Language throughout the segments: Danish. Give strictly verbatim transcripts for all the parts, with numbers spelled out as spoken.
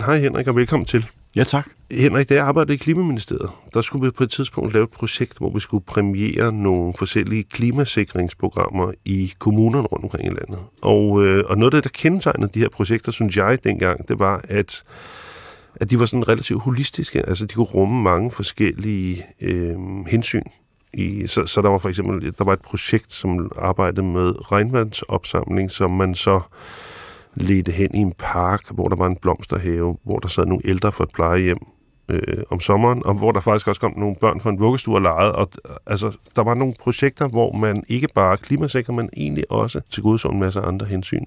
Hej Henrik, og velkommen til. Ja, tak. Henrik, da jeg arbejdede i Klimaministeriet, der skulle vi på et tidspunkt lave et projekt, hvor vi skulle præmiere nogle forskellige klimasikringsprogrammer i kommunerne rundt omkring i landet. Og, øh, og noget af det, der kendetegnede de her projekter, synes jeg dengang, det var, at, at de var sådan relativt holistiske. Altså, de kunne rumme mange forskellige øh, hensyn. I, så, så der var for eksempel der var et projekt, som arbejdede med regnvandsopsamling, som man så ledte hen i en park, hvor der var en blomsterhave, hvor der sad nogle ældre fra et plejehjem øh, om sommeren, og hvor der faktisk også kom nogle børn fra en vuggestue og legede. Og, altså, der var nogle projekter, hvor man ikke bare klimasikrer, men egentlig også tilgodeså en masse andre hensyn.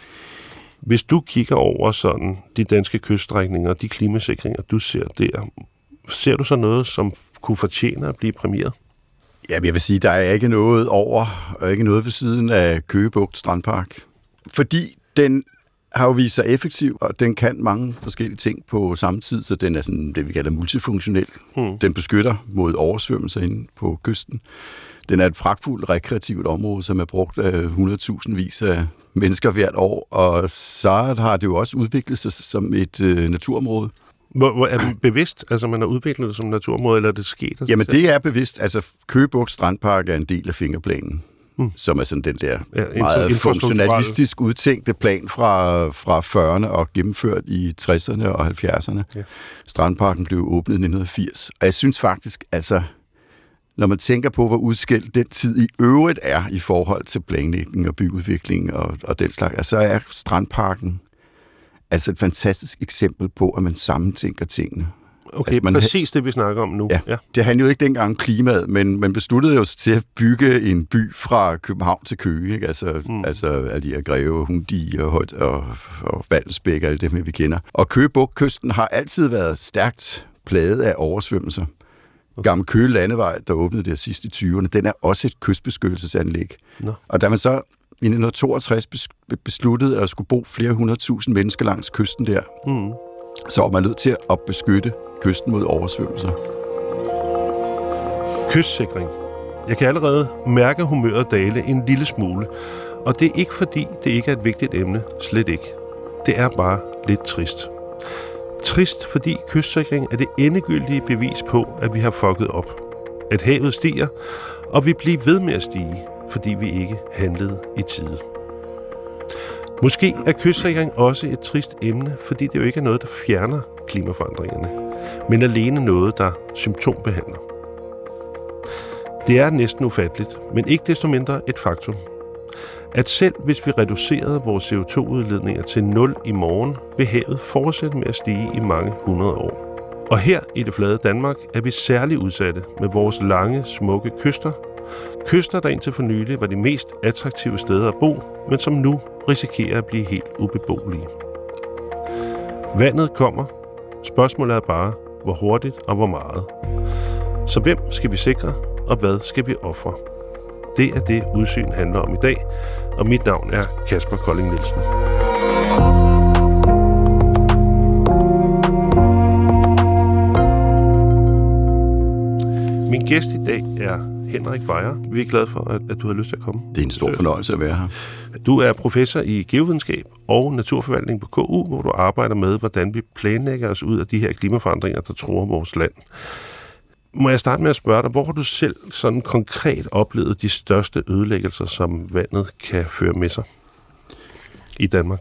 Hvis du kigger over sådan de danske kyststrækninger og de klimasikringer, du ser der, ser du så noget, som kunne fortjene at blive præmieret? Ja, jeg vil sige, der er ikke noget over, og ikke noget ved siden af Køge Bugt Strandpark. Fordi den har jo vist sig effektiv, og den kan mange forskellige ting på samme tid, så den er sådan det, vi kalder multifunktionel. Mm. Den beskytter mod oversvømmelser inde på kysten. Den er et pragtfuldt rekreativt område, som er brugt af hundredtusindvis af mennesker hvert år, og så har det jo også udviklet sig som et øh, naturområde. Hvor, hvor er det bevidst, altså man har udviklet det som naturområde, eller er det sket? Altså? Jamen det er bevidst. Altså Køge Bugt Strandpark er en del af fingerplanen, mm. som er sådan den der ja, meget funktionalistisk udtænkte plan fra, fra fyrrerne og gennemført i tresserne og halvfjerdserne. Ja. Strandparken blev åbnet i nitten firs. Og jeg synes faktisk, altså når man tænker på, hvor udskilt den tid i øvrigt er i forhold til planlægning og byudvikling og, og den slags, så er Strandparken altså et fantastisk eksempel på, at man sammentænker tingene. Okay, altså, man præcis det, vi snakker om nu. Ja, ja. Det handlede jo ikke dengang om klimaet, men man besluttede jo sig til at bygge en by fra København til Køge. Ikke? Altså, mm. altså alle de her Greve, Hundi og Højt og, og Valdensbæk, alle dem, vi kender. Og Køge Bugt-kysten har altid været stærkt plaget af oversvømmelser. Okay. Gammel Køge Landevej, der åbnede der sidst i tyverne, den er også et kystbeskyttelsesanlæg. No. Og da man så i nitten toogtres besluttede, at der skulle bo flere hundredtusind mennesker langs kysten der, mm. så var man nødt til at beskytte kysten mod oversvømmelser. Kystsikring. Jeg kan allerede mærke humøret dale en lille smule, og det er ikke fordi, det ikke er et vigtigt emne. Slet ikke. Det er bare lidt trist. Trist, fordi kystsikring er det endegyldige bevis på, at vi har fucket op. At havet stiger, og vi bliver ved med at stige, fordi vi ikke handlede i tide. Måske er kystsikring også et trist emne, fordi det jo ikke er noget, der fjerner klimaforandringerne, men alene noget, der symptombehandler. Det er næsten ufatteligt, men ikke desto mindre et faktum. At selv hvis vi reducerede vores C O to udledninger til nul i morgen, vil havet fortsætte med at stige i mange hundrede år. Og her i det flade Danmark er vi særligt udsatte med vores lange, smukke kyster. Kyster, der indtil for nylig var de mest attraktive steder at bo, men som nu risikerer at blive helt ubeboelige. Vandet kommer. Spørgsmålet er bare, hvor hurtigt og hvor meget. Så hvem skal vi sikre, og hvad skal vi ofre? Det er det, Udsyn handler om i dag, og mit navn er Kasper Kolding Nielsen. Min gæst i dag er Henrik Weyer. Vi er glade for, at, at du har lyst til at komme. Det er en stor fornøjelse at være her. Du er professor i geovidenskab og naturforvaltning på K U, hvor du arbejder med, hvordan vi planlægger os ud af de her klimaforandringer, der truer vores land. Må jeg starte med at spørge dig, hvor har du selv sådan konkret oplevet de største ødelæggelser, som vandet kan føre med sig i Danmark?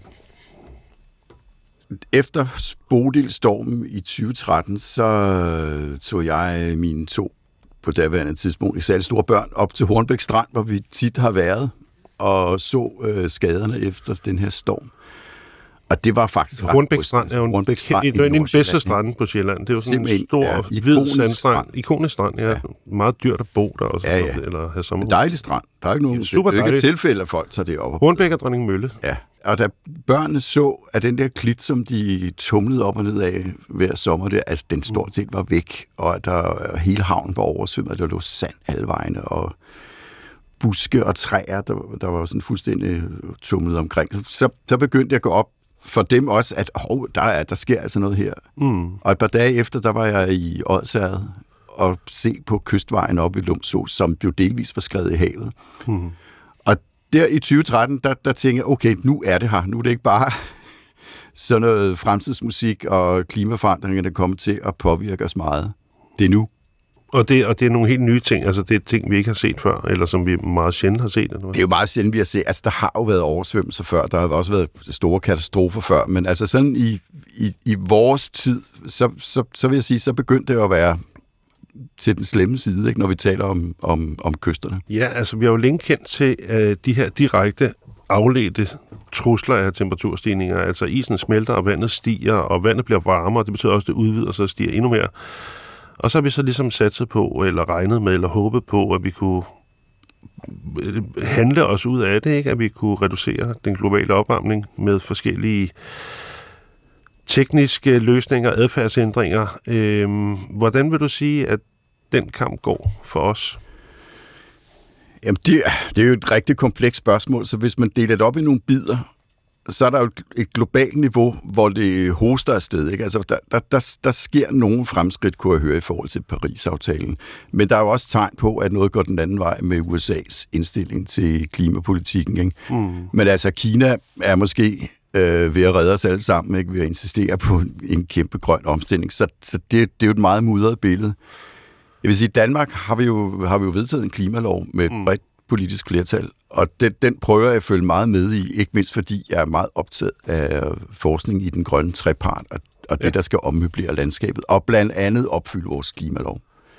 Efter Bodil-stormen i tyve tretten, så tog jeg mine to på daværende tidspunkt ikke særlig store børn op til Hornbæk Strand, hvor vi tit har været, og så øh, skaderne efter den her storm. Og det var faktisk Hornbæk Strand er jo en, Strand en, en, en bedste strand på Sjælland. Det er jo sådan en stor, ja, hvid sandstrand. Ikonisk strand, ja. ja. Meget dyrt at bo der også. Ja, ja. Eller have sommer. Dejlig strand. Der er ikke nogen super det er ikke et tilfælde, at folk tager det op. Hornbæk og Dronning Mølle. Ja. Og da børnene så, at den der klit, som de tumlede op og ned af hver sommer, der, altså den stort set var væk, og at der hele havnen var oversvømmet, der lå sand alle vegne, og buske og træer, der, der var sådan fuldstændig tumlet omkring. Så, så begyndte jeg at gå op for dem også, at oh, der, er, der sker altså noget her. Mm. Og et par dage efter, der var jeg i Odsherred og se på kystvejen op ved Lumsås, som blev delvis var skrevet i havet. Mm. Og der i tyve tretten, der, der tænkte jeg, okay, nu er det her. Nu er det ikke bare sådan noget fremtidsmusik og klimaforandringer, der kommer til at påvirke os meget. Det er nu. Og det, og det er nogle helt nye ting, altså det er ting, vi ikke har set før, eller som vi meget sjældent har set. Eller hvad? Det er jo meget sjældent, vi har set. Altså, der har jo været oversvømmelser før, der har også været store katastrofer før, men altså sådan i, i, i vores tid, så, så, så vil jeg sige, så begyndte det at være til den slemme side, ikke, når vi taler om, om, om kysterne. Ja, altså vi har jo længe kendt til uh, de her direkte afledte trusler af temperaturstigninger, altså isen smelter, og vandet stiger, og vandet bliver varmere, det betyder også, at det udvider sig og stiger endnu mere. Og så har vi så ligesom satset på, eller regnet med, eller håbet på, at vi kunne handle os ud af det, ikke? At vi kunne reducere den globale opvarmning med forskellige tekniske løsninger, adfærdsændringer. Øhm, hvordan vil du sige, at den kamp går for os? Jamen, det, det er jo et rigtig komplekst spørgsmål, så hvis man deler det op i nogle bidder, så er der jo et globalt niveau, hvor det hoster afsted. Ikke? Altså, der, der, der, der sker nogle fremskridt, kunne jeg høre, i forhold til Paris-aftalen. Men der er jo også tegn på, at noget går den anden vej med U S A's indstilling til klimapolitikken. Ikke? Mm. Men altså, Kina er måske øh, ved at redde os alle sammen, ikke? Ved at insistere på en kæmpe grøn omstilling. Så, så det, det er jo et meget mudret billede. Jeg vil sige, i Danmark har vi jo, har vi jo vedtaget en klimalov med et bredt politisk flertal, og den, den prøver jeg at følge meget med i, ikke mindst fordi jeg er meget optaget af forskning i den grønne trepart, og, og det, ja. der skal ommøblere landskabet, og blandt andet opfylde vores klimalov.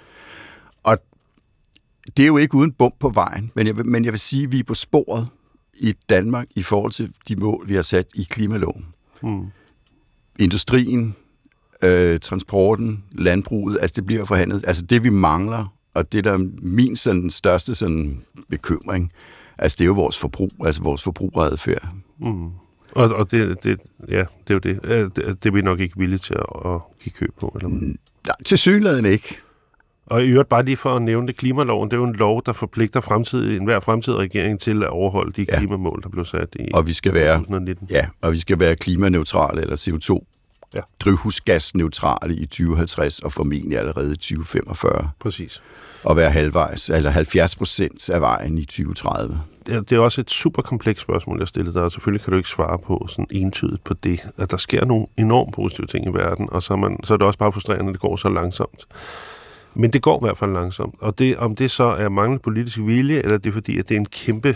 Og det er jo ikke uden bump på vejen, men jeg, men jeg vil sige, at vi er på sporet i Danmark i forhold til de mål, vi har sat i klimaloven. Hmm. Industrien, øh, transporten, landbruget, altså det bliver forhandlet. Altså det, vi mangler, og det, der er min sådan, største sådan, bekymring, altså det er jo vores forbrug, altså vores forbrugeradfærd. Mm. Og, og det, det, ja, det er jo det. Det, det er vi nok ikke villige til at, at give køb på, eller hvad? Nej, tilsyneladende ikke. Og i øvrigt bare lige for at nævne det, klimaloven, det er jo en lov, der forpligter fremtidig, enhver fremtidig regering til at overholde de ja. klimamål, der blev sat i og vi skal være, to tusind nitten. Ja, og vi skal være klimaneutrale eller C O to ja. drivhusgasneutrale i tyve halvtreds og formentlig allerede i tyve femogfyrre. Præcis. Og være halvvejs, eller halvfjerds procent af vejen i tyve tredive. Det er også et super komplekst spørgsmål, jeg stillede dig, og selvfølgelig kan du ikke svare på sådan entydigt på det, at der sker nogle enormt positive ting i verden, og så er, man, så er det også bare frustrerende, at det går så langsomt. Men det går i hvert fald langsomt, og det, om det så er manglende politisk vilje, eller det er fordi, at det er en kæmpe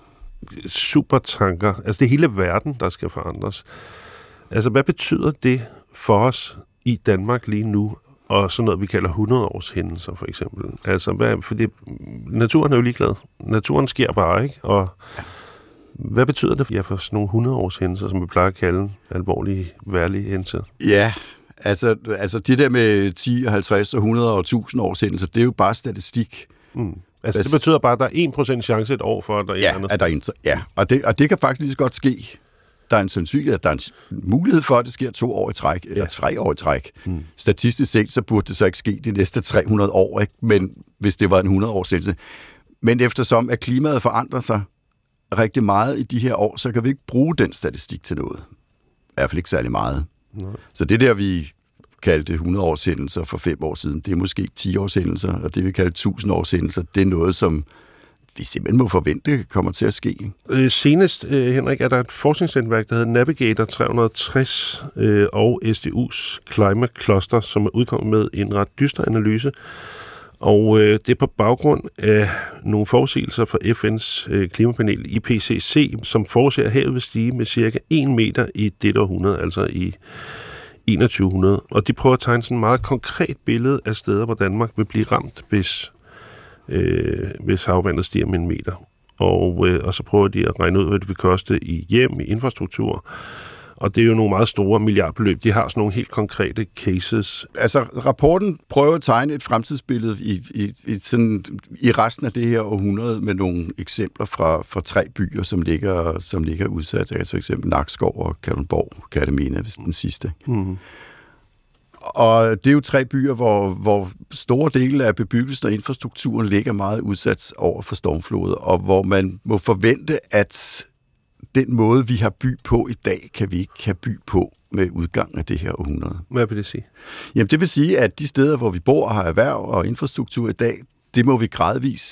supertanker, altså det er hele verden, der skal forandres. Altså, hvad betyder det for os i Danmark lige nu, og sådan noget, vi kalder hundrede-års hændelser, for eksempel? Altså, hvad, fordi naturen er jo ligeglad. Naturen sker bare, ikke? Og hvad betyder det ja, for sådan nogle hundrede-års hændelser, som vi plejer at kalde alvorlige, værlige hændelser? Ja, altså, altså det der med ti, halvtreds og hundrede og tusind års hændelser, det er jo bare statistik. Mm. Altså, det betyder bare, at der er en procent chance et år for, at der er ja, andet. At der er en, ja, og det, og det kan faktisk lige så godt ske. Der er en sandsynlighed, at der er en mulighed for, at det sker to år i træk, eller ja. tre år i træk. Hmm. Statistisk set, så burde det så ikke ske de næste tre hundrede år, ikke? Men hvis det var en hundrede års hændelse. Men eftersom at klimaet forandrer sig rigtig meget i de her år, så kan vi ikke bruge den statistik til noget. I hvert fald ikke særlig meget. Nej. Så det der, vi kaldte hundrede års hændelser for fem år siden, det er måske ti års hændelser, og det vi kalder tusind års hændelser, det er noget, som vi simpelthen må forvente kommer til at ske. Øh, senest, øh, Henrik, er der et forskningsnetværk, der hedder Navigator tre hundrede og tres øh, og S D U's Climate Cluster, som er udkommet med en ret dyster analyse. Og øh, det er på baggrund af nogle forudsigelser fra F N's øh, klimapanel I P C C, som forudser, at havet vil stige med cirka en meter i dette århundrede, altså i enogtyve hundrede. Og de prøver at tegne sådan et meget konkret billede af steder, hvor Danmark vil blive ramt, hvis Øh, hvis havvandet stiger med en meter. Og, øh, og så prøver de at regne ud, hvad det vil koste i hjem, i infrastruktur. Og det er jo nogle meget store milliardbeløb. De har sådan nogle helt konkrete cases. Altså, rapporten prøver at tegne et fremtidsbillede i, i, i, sådan, i resten af det her århundrede med nogle eksempler fra, fra tre byer, som ligger, som ligger udsat. Altså for eksempel Nakskov og Kalundborg, Kerteminde, hvis den sidste. Mm-hmm. Og det er jo tre byer, hvor, hvor store dele af bebyggelsen og infrastrukturen ligger meget udsat over for stormfloder, og hvor man må forvente, at den måde, vi har by på i dag, kan vi ikke have by på med udgangen af det her århundrede. Hvad vil det sige? Jamen, det vil sige, at de steder, hvor vi bor og har erhverv og infrastruktur i dag, det må vi gradvis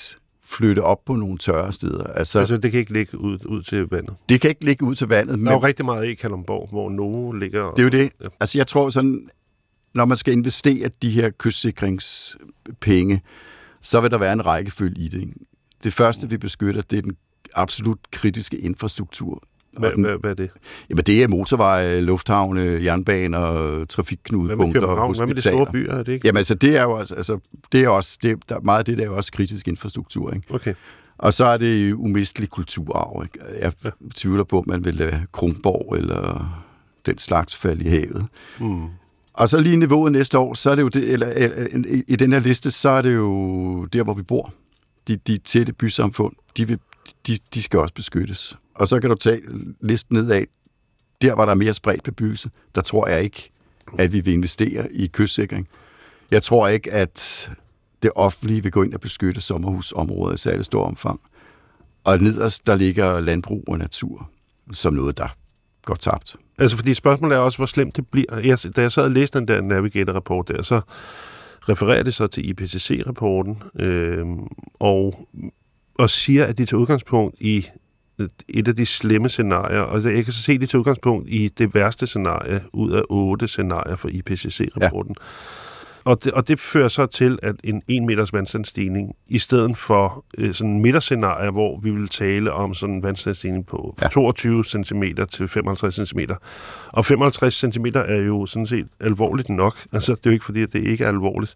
flytte op på nogle tørre steder. Altså, altså det kan ikke ligge ud, ud til vandet? Det kan ikke ligge ud til vandet. Der men er jo rigtig meget i Kalundborg, hvor nogen ligger... Og, det er jo det. Ja. Altså jeg tror sådan, når man skal investere de her kystsikringspenge, så vil der være en rækkefølge i det. Ikke? Det første, vi beskytter, det er den absolut kritiske infrastruktur. Hvad, den, hvad, hvad er det? Jamen det er motorveje, lufthavne, jernbaner, trafikknudepunkter, hvad hospitaler. Hvad med de store byer? Er det ikke? Jamen altså det er jo også, altså, det er også det, der, meget af det der er jo også kritisk infrastruktur. Ikke? Okay. Og så er det umistelig kulturarv. Ikke? Jeg ja. tvivler på, at man vil lade Kronborg eller den slags falde i havet. Mm. Og så lige niveauet næste år, så er det jo det, eller, eller i den her liste, så er det jo der, hvor vi bor. De, de tætte bysamfund, de, vil, de, de skal også beskyttes. Og så kan du tage listen nedad. Der, hvor der er mere spredt bebyggelse, der tror jeg ikke, at vi vil investere i kystsikring. Jeg tror ikke, at det offentlige vil gå ind og beskytte sommerhusområder i særlig stor omfang. Og nederst, der ligger landbrug og natur som noget, der går tabt. Altså, fordi spørgsmålet er også, hvor slemt det bliver. Jeg, da jeg sad og læste den der Navigator-rapport der, så refererer det så til I P C C-rapporten, øh, og, og siger, at de tager udgangspunkt i et af de slemme scenarier, og jeg kan så se, at de tager udgangspunkt i det værste scenarie ud af otte scenarier for I P C C-rapporten. Ja. Og det, og det fører så til, at en en meters vandstandsstigning, i stedet for øh, sådan en midterscenarie, hvor vi vil tale om sådan en vandstandsstigning på ja. toogtyve centimeter til femoghalvtreds centimeter. Og femoghalvtreds centimeter er jo sådan set alvorligt nok. Altså, det er jo ikke fordi, at det ikke er alvorligt.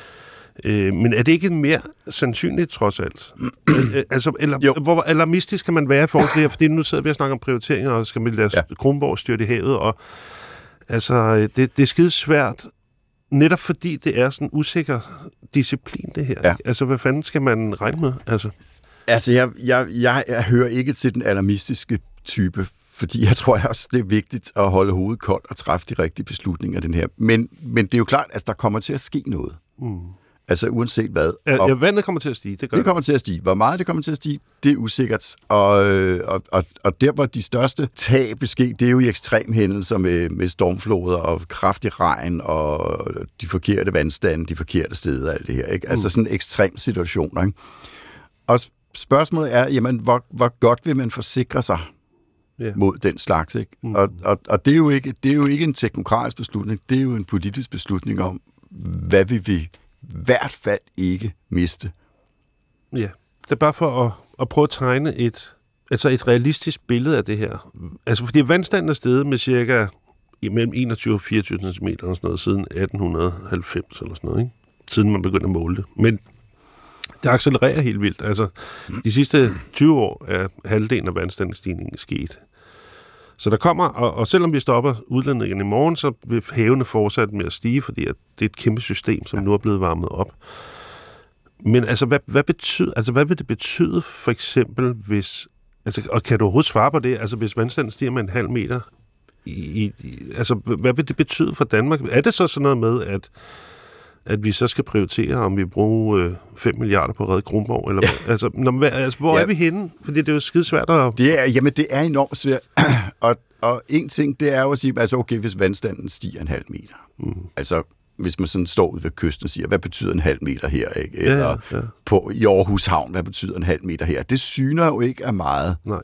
Øh, men er det ikke mere sandsynligt, trods alt? øh, altså, eller, jo. Hvor alarmistisk kan man være i forhold til det her? Fordi nu sidder vi og snakker om prioriteringer, og skal man lade ja. Kronborg styrt i havet, og altså, det, det er skide svært. Netop fordi det er sådan en usikker disciplin, det her. Ja. Altså, hvad fanden skal man regne med? Altså, altså jeg, jeg, jeg, jeg hører ikke til den alarmistiske type, fordi jeg tror også, det er vigtigt at holde hovedet koldt og træffe de rigtige beslutninger, den her. Men, men det er jo klart, at der kommer til at ske noget. Mm. Altså uanset hvad. Ja, ja, vandet kommer til at stige, det gør det. kommer til at stige. Hvor meget det kommer til at stige, det er usikkert. Og, og, og, og der, hvor de største tab vil ske, det er jo i ekstremhændelser med, med stormfloder og kraftig regn og de forkerte vandstande, de forkerte steder, alt det her. Ikke? Altså mm. sådan en ekstrem situation. Ikke? Og spørgsmålet er, jamen, hvor, hvor godt vil man forsikre sig yeah. mod den slags? Ikke? Mm. Og, og, og det, er jo ikke, det er jo ikke en teknokratisk beslutning, det er jo en politisk beslutning om, hvad vi vil i hvert fald ikke miste. Ja, det er bare for at, at prøve at tegne et, altså et realistisk billede af det her. Altså, fordi vandstanden er steget med cirka mellem enogtyve og fireogtyve centimeter og sådan noget, siden atten halvfems eller sådan noget, ikke? Siden man begyndte at måle det. Men det accelererer helt vildt. Altså, de sidste tyve år er halvdelen af vandstandsstigningen sket. Så der kommer, og, og selvom vi stopper udledningen i morgen, så vil havene fortsætte med at stige, fordi at det er et kæmpe system, som nu er blevet varmet op. Men altså, hvad, hvad, betyder, altså, hvad vil det betyde for eksempel, hvis, altså, og kan du overhovedet svare på det, altså hvis vandstanden stiger med en halv meter, i, i, altså hvad vil det betyde for Danmark? Er det så sådan noget med, at at vi så skal prioritere, om vi bruger øh, fem milliarder på at redde Kronborg? Eller, ja. altså, når, altså, hvor ja. er vi henne? Fordi det er jo skide svært at... Det er, jamen, det er enormt svært. og, og en ting, det er jo at sige, altså okay, hvis vandstanden stiger en halv meter. Mm. Altså, hvis man sådan står ude ved kysten og siger, hvad betyder en halv meter her? Ikke? Eller ja, ja. På, i Aarhus Havn, hvad betyder en halv meter her? Det syner jo ikke af meget. Nej.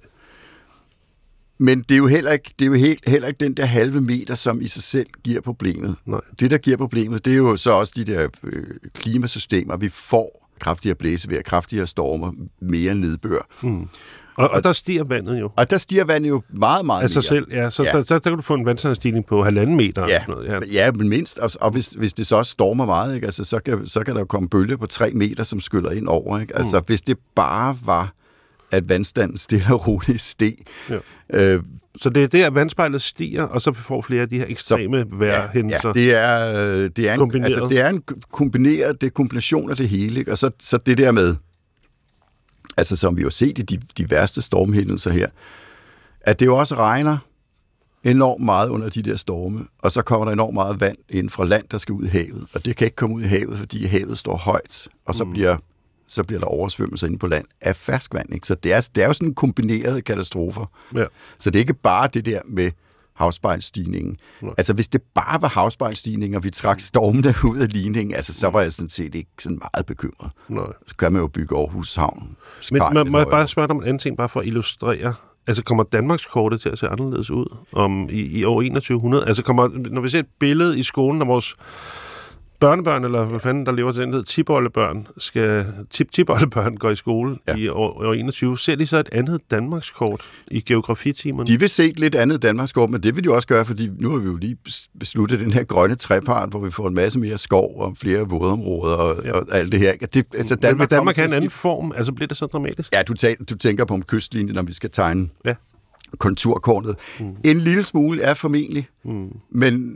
Men det er jo heller ikke, det er jo helt, heller ikke den der halve meter, som i sig selv giver problemet. Nej. Det, der giver problemet, det er jo så også de der øh, klimasystemer, vi får kraftigere blæsevejr, kraftigere stormer, mere nedbør. Mm. Og, og der stiger vandet jo. Og der stiger vandet jo meget, meget altså mere. Selv, ja. Så ja. Der, der, der kan du få en vandstandsstigning på halvanden meter. Ja, og sådan noget. ja. ja men mindst. Og, og hvis, hvis det så også stormer meget, ikke? Altså, så, kan, så kan der jo komme bølger på tre meter, som skyller ind over. Ikke? Altså, mm. hvis det bare var, at vandstanden stille og roligt steg. Ja. Øh, så det er der, at vandspejlet stiger, og så får flere af de her ekstreme vejrhændelser. Ja, det er, det er en kombineret. Altså, det er en kombineret, det er kombination af det hele. Ikke? Og så, så det der med, altså som vi jo har set i de, de værste stormhændelser her, at det jo også regner enormt meget under de der storme, og så kommer der enormt meget vand ind fra land, der skal ud i havet. Og det kan ikke komme ud i havet, fordi havet står højt, og så mm. bliver så bliver der oversvømmelser inde på land af ferskvand. Ikke? Så det er, det er jo sådan en kombineret katastrofer. Ja. Så det er ikke bare det der med havspejlstigningen. Ja. Altså, hvis det bare var havspejlstigning, og vi trak stormene ud af ligningen, altså, så var jeg sådan set ikke sådan meget bekymret. Nej. Så kan man jo bygge Aarhus Havn. Men man, må jeg bare spørge dig om en anden ting, bare for at illustrere. Altså, kommer Danmarkskortet til at se anderledes ud om, i, i år enogtyve hundrede? Altså, kommer, når vi ser et billede i skolen af vores børnebørn, eller hvad fanden der lever til den hed, tipoldebørn, skal tip-tipoldebørn går i skole ja. i år, år enogtyve, ser de så et andet Danmarkskort i geografitimerne? De vil se et lidt andet Danmarkskort, men det vil de også gøre, fordi nu har vi jo lige besluttet den her grønne trepart, hvor vi får en masse mere skov og flere vådområder og, ja. og alt det her. Det, altså Danmark, men vil Danmark have en anden form? Altså bliver det så dramatisk? Ja, du, tæ- du tænker på en kystlinje, når vi skal tegne ja. konturkortet. Mm. En lille smule er formentlig, mm. men...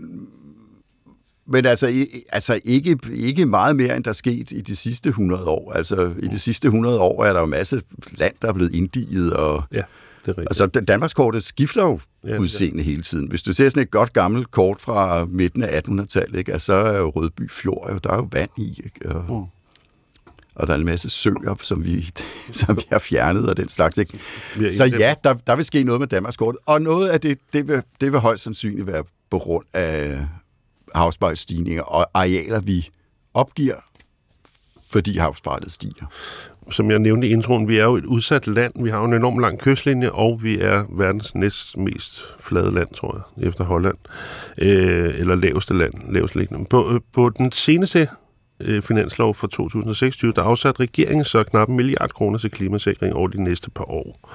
Men altså, altså ikke, ikke meget mere, end der er sket i de sidste hundrede år. Altså, i de sidste hundrede år er der jo masser af land, der er blevet inddiget. Og, ja, det er rigtigt. Altså, Danmarkskortet skifter jo ja, udseende ja. hele tiden. Hvis du ser sådan et godt gammelt kort fra midten af attenhundredetallet, ikke? Altså, så er jo Rødby Fjord, jo, der er jo vand i, ikke? Og, mm. og der er en masse søer, som vi, som vi har fjernet og den slags. Ikke? Så ja, der, der vil ske noget med Danmarkskortet. Og noget af det, det vil, det vil højst sandsynligt være på grund af havspejlsstigninger og arealer, vi opgiver, fordi havspejlet stiger. Som jeg nævnte i introen, vi er jo et udsat land. Vi har jo en enorm lang kystlinje, og vi er verdens næst mest flade land, tror jeg, efter Holland. Øh, eller laveste land, lavest liggende. På, på den seneste øh, finanslov for to tusind og seksogtyve, der afsatte regeringen så knap en milliard kroner til klimasikring over de næste par år.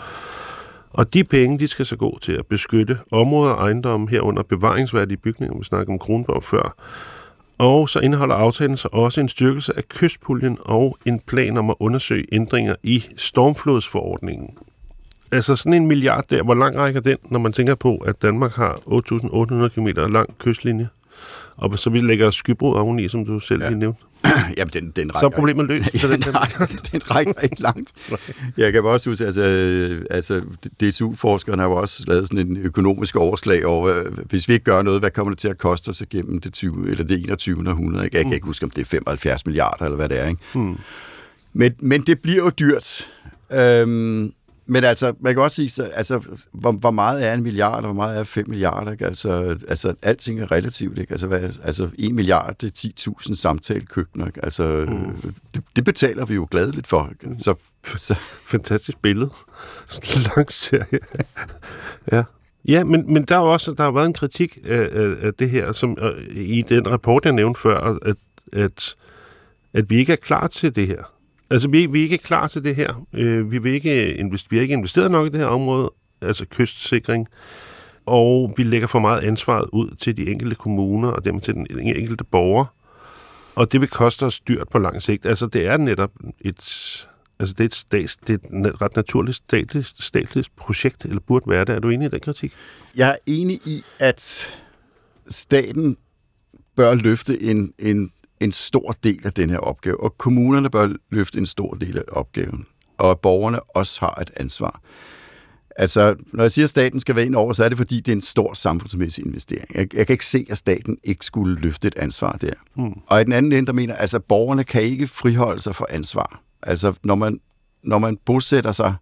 Og de penge, de skal så gå til at beskytte områder og ejendomme herunder bevaringsværdige bygninger, vi snakker om Kronborg før. Og så indeholder aftalen så også en styrkelse af kystpuljen og en plan om at undersøge ændringer i stormflodsforordningen. Altså sådan en milliard der, hvor lang rækker den, når man tænker på, at Danmark har otte tusind otte hundrede kilometer lang kystlinje, og så vi lægger skybrud oveni, som du selv lige ja. nævnte. Jamen, den, den rækker... Så er problemet løst. Ja, den, nej, den rækker ikke langt. Jeg kan også huske, altså, altså D S U-forskerne har jo også lavet sådan en økonomisk overslag over, hvis vi ikke gør noget, hvad kommer det til at koste os igennem det tyve eller det enogtyvende århundrede? Jeg kan mm. ikke huske, om det er femoghalvfjerds milliarder, eller hvad det er, ikke? Mm. Men, men det bliver jo dyrt. Øhm, Men altså, man kan også sige, så, altså, hvor, hvor meget er en milliard, og hvor meget er fem milliarder? Ikke? Altså, altså, alting er relativt, ikke? Altså, hvad, altså, en milliard, det er ti tusind samtalekøkkener, ikke? Altså, mm. det, det betaler vi jo gladeligt for, ikke? Så, så. Fantastisk billede. Sådan en lang serie. Ja. Ja, men, men der har også der har været en kritik af, af, af det her, som i den rapport, jeg nævnte før, at, at, at vi ikke er klar til det her. Altså, vi, vi er ikke klar til det her. Øh, vi, vil ikke invest, vi har ikke investeret nok i det her område, altså kystsikring, og vi lægger for meget ansvaret ud til de enkelte kommuner og dermed til den enkelte borger, og det vil koste os dyrt på lang sigt. Altså, det er netop et, altså, det er et, stats, det er et ret naturligt statligt, statligt projekt, eller burde være det. Er du enig i den kritik? Jeg er enig i, at staten bør løfte en, en en stor del af den her opgave, og kommunerne bør løfte en stor del af opgaven, og borgerne også har et ansvar. Altså, når jeg siger, at staten skal være ind over, så er det, fordi det er en stor samfundsmæssig investering. Jeg, jeg kan ikke se, at staten ikke skulle løfte et ansvar der. Mm. Og i den anden ende, der mener, altså, borgerne kan ikke friholde sig for ansvar. Altså, når man, når man bosætter sig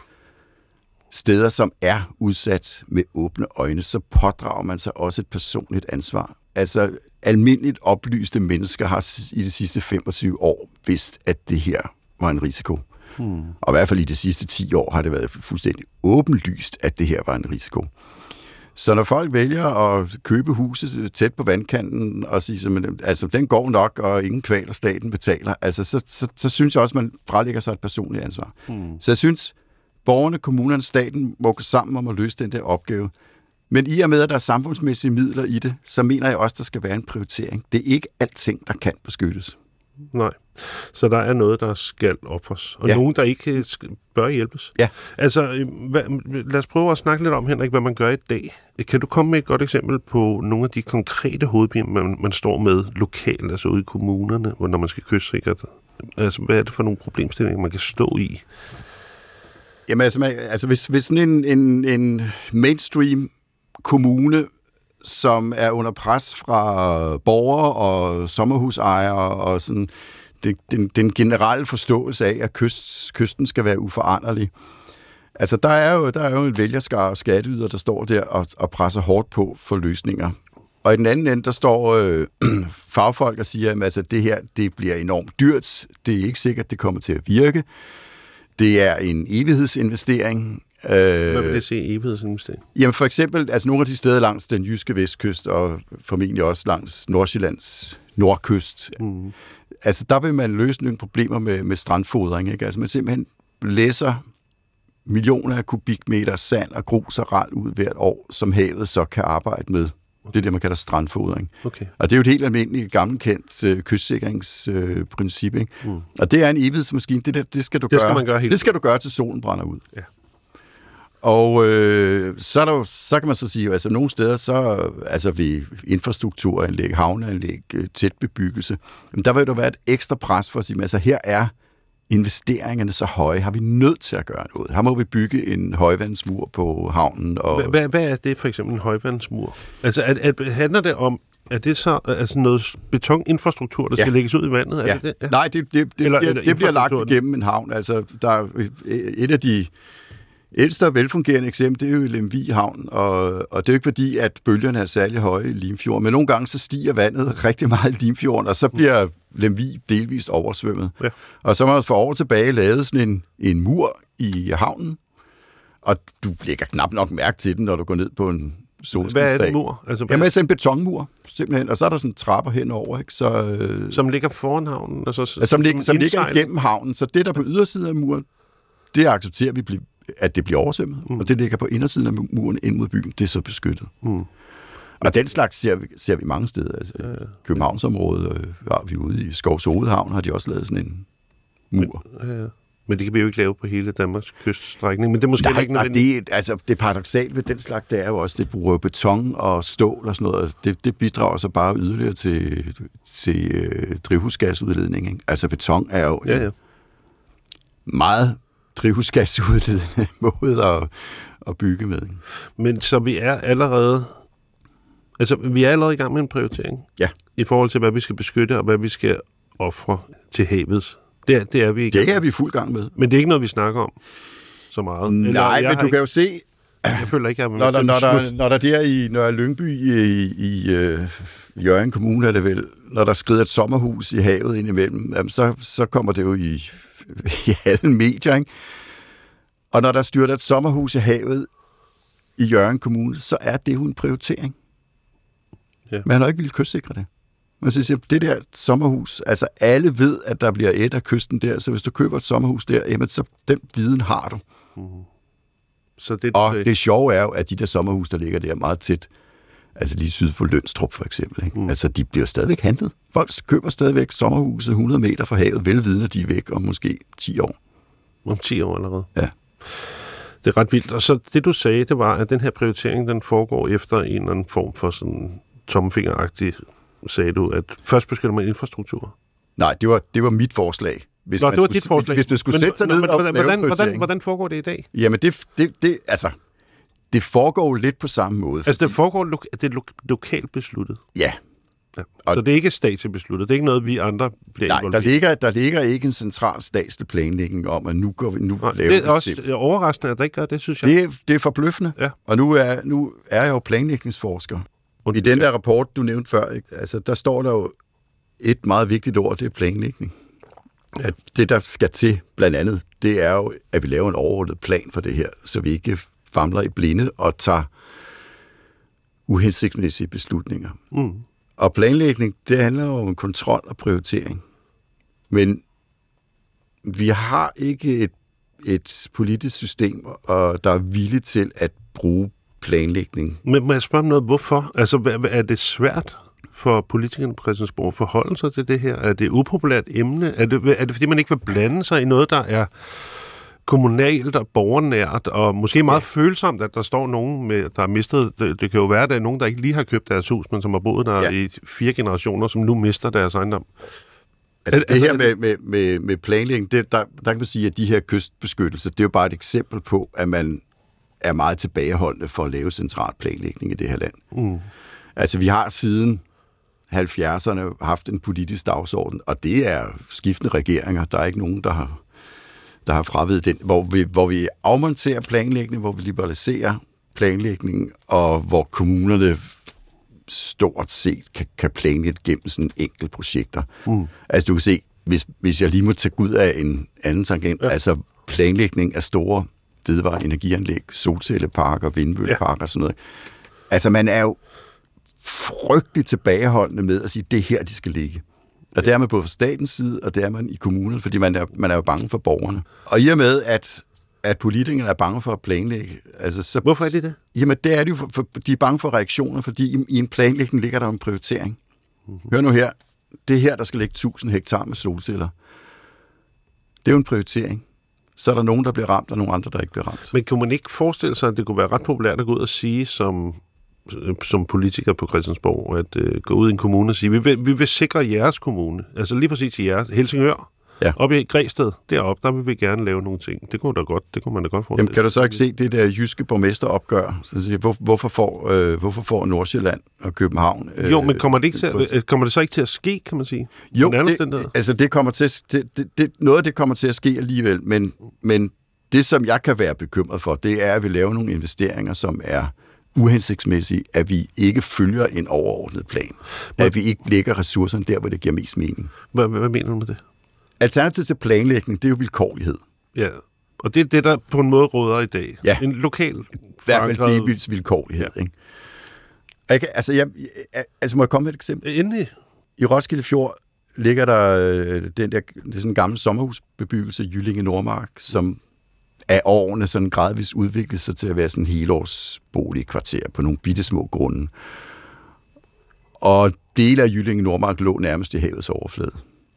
steder, som er udsat med åbne øjne, så pådrager man sig også et personligt ansvar. Altså, almindeligt oplyste mennesker har i de sidste femogtyve år vidst, at det her var en risiko. Hmm. Og i hvert fald i de sidste ti år har det været fuldstændig åbenlyst, at det her var en risiko. Så når folk vælger at købe huset tæt på vandkanten og sige, at altså, den går nok, og ingen kvaler staten betaler, altså, så, så, så synes jeg også, at man frelægger sig et personligt ansvar. Hmm. Så jeg synes, borgerne, kommunerne, staten må gå sammen om at løse den der opgave. Men i og med, at der er samfundsmæssige midler i det, så mener jeg også, at der skal være en prioritering. Det er ikke alting, der kan beskyttes. Nej, så der er noget, der skal offres, og ja. nogen, der ikke bør hjælpes. Ja. Altså, hvad, lad os prøve at snakke lidt om, Henrik, hvad man gør i dag. Kan du komme med et godt eksempel på nogle af de konkrete hovedpiner, man, man står med lokalt, altså ude i kommunerne, når man skal kystsikre? Altså, hvad er det for nogle problemstillinger, man kan stå i? Jamen, altså, man, altså hvis, hvis sådan en, en, en mainstream kommune, som er under pres fra borgere og sommerhusejere og sådan den, den, den generelle forståelse af, at kyst, kysten skal være uforanderlig. Altså, der er jo, der er jo en vælgerskare og skatteyder, der står der og, og presser hårdt på for løsninger. Og i den anden ende, der står øh, fagfolk og siger, at altså, det her det bliver enormt dyrt. Det er ikke sikkert, det kommer til at virke. Det er en evighedsinvestering. Hvad vil det sige, evighedsinvestering? Jamen for eksempel, altså nogle af de steder langs den jyske vestkyst, og formentlig også langs Nordsjællands nordkyst, mm. altså der vil man løse nogle problemer med, med strandfodring. Ikke? Altså man simpelthen læsser millioner af kubikmeter sand og grus og ral ud hvert år, som havet så kan arbejde med. Det er det, man kalder strandfodring. Okay. Og det er jo et helt almindeligt, gammelkendt øh, kystsikringsprincip. Øh, mm. Og det er en evighedsmaskine. Det, der, det skal du det gøre. Skal man gøre helt det skal du gøre, til solen brænder ud. Ja. Og øh, så, er der jo, så kan man så sige, altså nogle steder, så altså ved infrastrukturanlæg, havneanlæg, tæt bebyggelse, der vil der være et ekstra pres for at sige, altså her er investeringerne så høje, har vi nødt til at gøre noget. Her må vi bygge en højvandsmur på havnen. Og hvad, hvad er det for eksempel, en højvandsmur? Altså at, at, handler det om, er det så altså noget betoninfrastruktur, der ja. skal lægges ud i vandet? Er ja. det det? Ja. Nej, det, det, det, eller, bliver, det bliver lagt igennem en havn. Altså, der er et af de ældste og velfungerende eksempel, det er jo Lemvig Havn, og, og det er jo ikke fordi, at bølgerne er særlig høje i Limfjorden, men nogle gange så stiger vandet rigtig meget i Limfjorden, og så bliver Lemvig delvist oversvømmet. Ja. Og så har man for år tilbage lavet sådan en, en mur i havnen, og du lægger knap nok mærke til den, når du går ned på en solskinsdag. Hvad er det mur? Altså, Jamen, altså en betonmur, simpelthen, og så er der sådan trapper henover, ikke? Så, øh, som ligger foran havnen? Altså, altså, som, lig, som ligger igennem havnen, så det, der på ydersiden af muren, det accepterer vi bliver at det bliver oversvømmet, mm. og det ligger på indersiden af muren ind mod byen, det er så beskyttet. Mm. Og den slags ser vi, ser vi mange steder. Altså, ja, ja. Københavnsområdet, øh, var vi ude i Skovs Hovedhavn, har de også lavet sådan en mur. Men, ja, ja. Men det kan vi jo ikke lave på hele Danmarks kyststrækning, men det er måske nej, ikke nej, det, altså, det paradoksalt ved den slags, det er jo også, det bruger beton og stål og sådan noget. Det, det bidrager så bare yderligere til, til øh, drivhusgasudledning. Ikke? Altså beton er jo ja, ja. meget drivhusgasudledende måde at, at bygge med. Men så vi er allerede altså vi er allerede i gang med en prioritering. Ja. I forhold til hvad vi skal beskytte og hvad vi skal ofre til havet. Det er, det er vi i gang. Det er vi i fuld gang med. Men det er ikke noget vi snakker om så meget. Nej, Eller, men du kan jo se jeg føler ikke, jeg når, der, når, der, når der der i Nørre Lyngby i, i uh, Hjørring Kommune er det vel, når der skrider et sommerhus i havet indimellem, jamen, så, så kommer det jo i, i alle medier, ikke? Og når der styrter et sommerhus i havet i Hjørring Kommune, så er det jo en prioritering. Ja. Man har ikke ville kystsikre det. Man siger, det der sommerhus, altså alle ved, at der bliver et af kysten der, så hvis du køber et sommerhus der, jamen så den viden har du. Mm. Så det, og det sjove er jo, at de der sommerhus, der ligger der meget tæt, altså lige syd for Lønstrup for eksempel, ikke? Mm. Altså de bliver stadigvæk handlet. Folk køber stadigvæk sommerhuset hundrede meter fra havet, velvidende, at de er væk om måske ti år. Om ti år allerede? Ja. Det er ret vildt. Og så det du sagde, det var, at den her prioritering, den foregår efter en eller anden form for sådan tommelfingeragtig, sagde du, at først beskytter man infrastruktur. Nej, det var, det var mit forslag. Hvis Nå, man det var skulle, dit forslag. Hvis man skulle men, sætte sig ned men, og hvordan, lave hvordan, hvordan, hvordan foregår det i dag? Jamen, det, det, det, altså, det foregår lidt på samme måde. Altså, det foregår lo- det er lo- lokalt besluttet? Ja. ja. Så det er ikke statsligt besluttet? Det er ikke noget, vi andre bliver nej, involveret? Nej, der ligger, der ligger ikke en central statslig planlægning om, at nu går vi, nu nej, laver det er vi også simpelthen. Overraskende, at der ikke gør det, synes jeg. Det er, det er forbløffende. Ja. Og nu er, nu er jeg jo planlægningsforsker. Og i den der rapport, du nævnte før, ikke? Altså, der står der jo et meget vigtigt ord, det er planlægning. At det, der skal til, blandt andet, det er jo, at vi laver en overordnet plan for det her, så vi ikke famler i blinde og tager uhensigtsmæssige beslutninger. Mm. Og planlægning, det handler jo om kontrol og prioritering. Men vi har ikke et, et politisk system, og der er villigt til at bruge planlægning. Men må jeg spørge om noget, hvorfor? Altså, er det svært for politikerne på Christiansborg at forholde sig til det her? Er det et upopulært emne? Er det, er det fordi, man ikke vil blande sig i noget, der er kommunalt og borgernært, og måske meget ja. følsomt, at der står nogen, med, der har mistet... Det, det kan jo være, at der er nogen, der ikke lige har købt deres hus, men som har boet der ja. i fire generationer, som nu mister deres ejendom. Altså, det her med, med, med, med planlægning, det, der, der kan man sige, at de her kystbeskyttelser, det er jo bare et eksempel på, at man er meget tilbageholdende for at lave central planlægning i det her land. Mm. Altså, vi har siden halvfjerdserne haft en politisk dagsorden, og det er skiftende regeringer. Der er ikke nogen, der har, der har fraveget den, hvor vi, hvor vi afmonterer planlægning, hvor vi liberaliserer planlægning, og hvor kommunerne stort set kan, kan planlægge gennem sådan enkelte projekter. Mm. Altså du kan se, hvis, hvis jeg lige må tage ud af en anden tangent, ja. altså planlægning af store vedvarende energianlæg, solcelleparker, vindmølleparker ja. og sådan noget. Altså man er jo frygteligt tilbageholdende med at sige, det er her, de skal ligge. Og det er man både fra statens side, og det er man i kommunen, fordi man er, man er jo bange for borgerne. Og i og med, at, at politikerne er bange for at planlægge... Altså, så, hvorfor er det det? Jamen, det er det jo, for, for, de er bange for reaktioner, fordi i, i en planlægning ligger der en prioritering. Mm-hmm. Hør nu her, det er her, der skal ligge tusind hektar med solceller. Det er jo en prioritering. Så er der nogen, der bliver ramt, og nogle andre, der ikke bliver ramt. Men kan man ikke forestille sig, at det kunne være ret populært at gå ud og sige, som... som politiker på Christiansborg, at øh, gå ud i en kommune og sige, vi vil, vi vil sikre jeres kommune. Altså lige præcis i jeres. Helsingør. Ja. Oppe i Græsted, deroppe, der vil vi gerne lave nogle ting. Det kunne da godt, det kunne man da godt forestille. Jamen, kan du så ikke se det der jyske borgmesteropgør? Så siger, hvor, hvorfor, får, øh, hvorfor får Nordsjælland og København... Øh, jo, men kommer det, ikke til at, kommer det så ikke til at ske, kan man sige? Jo, det, altså det kommer til, det, det, noget af det kommer til at ske alligevel, men, men det, som jeg kan være bekymret for, det er, at vi laver nogle investeringer, som er uhensigtsmæssigt, at vi ikke følger en overordnet plan. At vi ikke lægger ressourcerne der, hvor det giver mest mening. Hvad, hvad mener du med det? Alternativet til planlægning, det er jo vilkårlighed. Ja, og det er det, der på en måde råder i dag. Ja. En lokal forankret... hvert fald vilkårlighed, ja. Ikke? Jeg kan, altså, jeg, jeg, altså, må jeg komme med et eksempel? Endelig. I Roskilde Fjord ligger der øh, den der, det er sådan en gammel sommerhusbebyggelse, Jyllinge Nordmark, som af årene sådan gradvist udviklet sig til at være sådan en helårsboligkvarter på nogle bittesmå grunde. Og dele af Jyllinge Nordmark lå nærmest i havets overflade.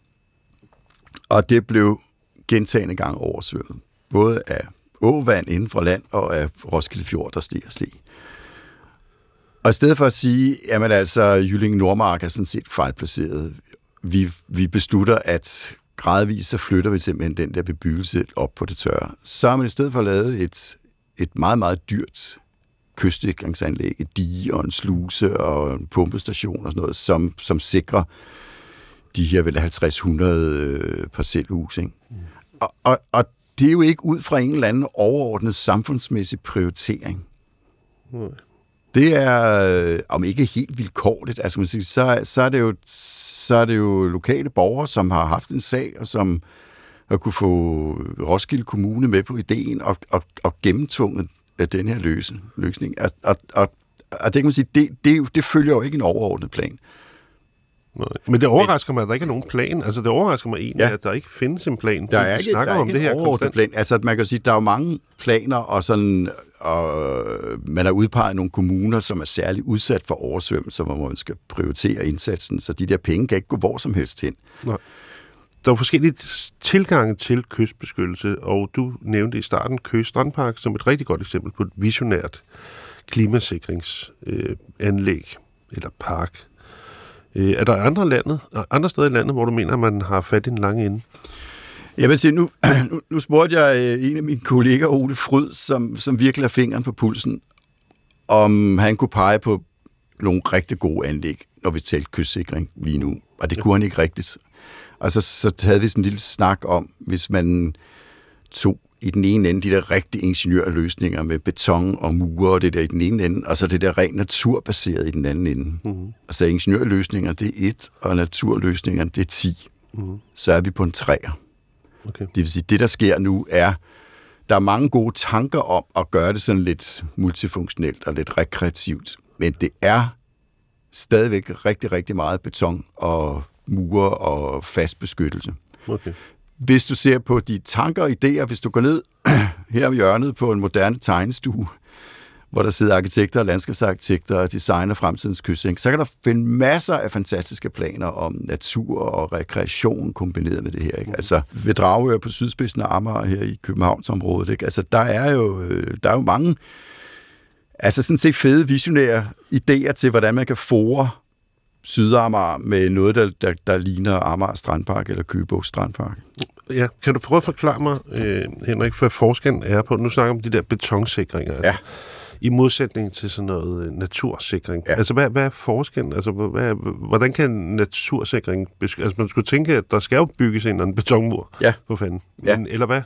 Og det blev gentagne gange oversvømmet. Både af åvand inden fra land og af Roskilde Fjord, der steg og steg. Og i stedet for at sige, jamen altså, Jyllinge Nordmark er sådan set fejlplaceret. Vi, vi beslutter, at gradvist så flytter vi simpelthen den der bebyggelse op på det tørre. Så har man i stedet for lavet et, et meget, meget dyrt kystsikringsanlæg, et dige og en sluse og en pumpestation og sådan noget, som, som sikrer de her vel halvtreds hundrede parcelhus. Ikke? Mm. Og, og, og det er jo ikke ud fra en eller anden overordnet samfundsmæssig prioritering. Mm. Det er, øh, om ikke helt vilkårligt, altså man siger, så, så, er det jo, så er det jo lokale borgere, som har haft en sag, og som har kunne få Roskilde Kommune med på ideen og, og, og gennemtvunget den her løse, løsning. Og, og, og, og det kan man sige, det, det, det følger jo ikke en overordnet plan. Nej. Men det overrasker mig, at der ikke er nogen plan. Altså, det overrasker mig egentlig, ja. at der ikke findes en plan. Der er ikke, der er om ikke det her en overordnet plan. Altså, at man kan sige, der er jo mange planer, og sådan, og man har udpeget nogle kommuner, som er særligt udsat for oversvømmelser, hvor man skal prioritere indsatsen, så de der penge kan ikke gå hvor som helst hen. Nej. Der er forskellige tilgange til kystbeskyttelse, og du nævnte i starten Køge Strandpark som et rigtig godt eksempel på et visionært klimasikringsanlæg eller park. Er der andre, landet, andre steder i landet, hvor du mener, at man har fat i den lange ende? Jeg vil sige, nu, nu, nu spurgte jeg en af mine kolleger, Ole Fryd, som, som virkelig har fingeren på pulsen, om han kunne pege på nogle rigtig gode anlæg, når vi talte kystsikring lige nu. Og det kunne han ikke rigtigt. Og så, så havde vi sådan en lille snak om, hvis man tog i den ene ende de der rigtige ingeniørløsninger med beton og mure og det der i den ene ende, og så det der rent naturbaseret i den anden ende. Mm-hmm. Altså ingeniørløsninger, det er et, og naturløsninger, det er ti. Mm-hmm. Så er vi på en træer. Okay. Det vil sige, det der sker nu er, der er mange gode tanker om at gøre det sådan lidt multifunktionelt og lidt rekreativt, men det er stadigvæk rigtig, rigtig meget beton og mure og fast beskyttelse. Okay. Hvis du ser på de tanker og idéer, hvis du går ned her om hjørnet på en moderne tegnestue, hvor der sidder arkitekter og landskabsarkitekter og designer fremtidens kystsikring, så kan der finde masser af fantastiske planer om natur og rekreation kombineret med det her. Ikke? Altså ved Dragør på sydspidsen af Amager her i Københavnsområdet, ikke? Altså der er jo der er jo mange altså sådan set fede visionære idéer til, hvordan man kan fore Sydamager med noget, der, der, der ligner Amager Strandpark eller Køge Strandpark. Ja, kan du prøve at forklare mig, øh, Henrik, hvad forskellen er på? Nu snakker om de der betonsikringer. Altså, ja. I modsætning til sådan noget natursikring. Ja. Altså, hvad, hvad er forskellen? Altså, hvad, hvordan kan natursikring beskytte? Altså, man skulle tænke, at der skal jo bygges en eller anden betonmur. Ja. For fanden. Ja. Men, eller hvad?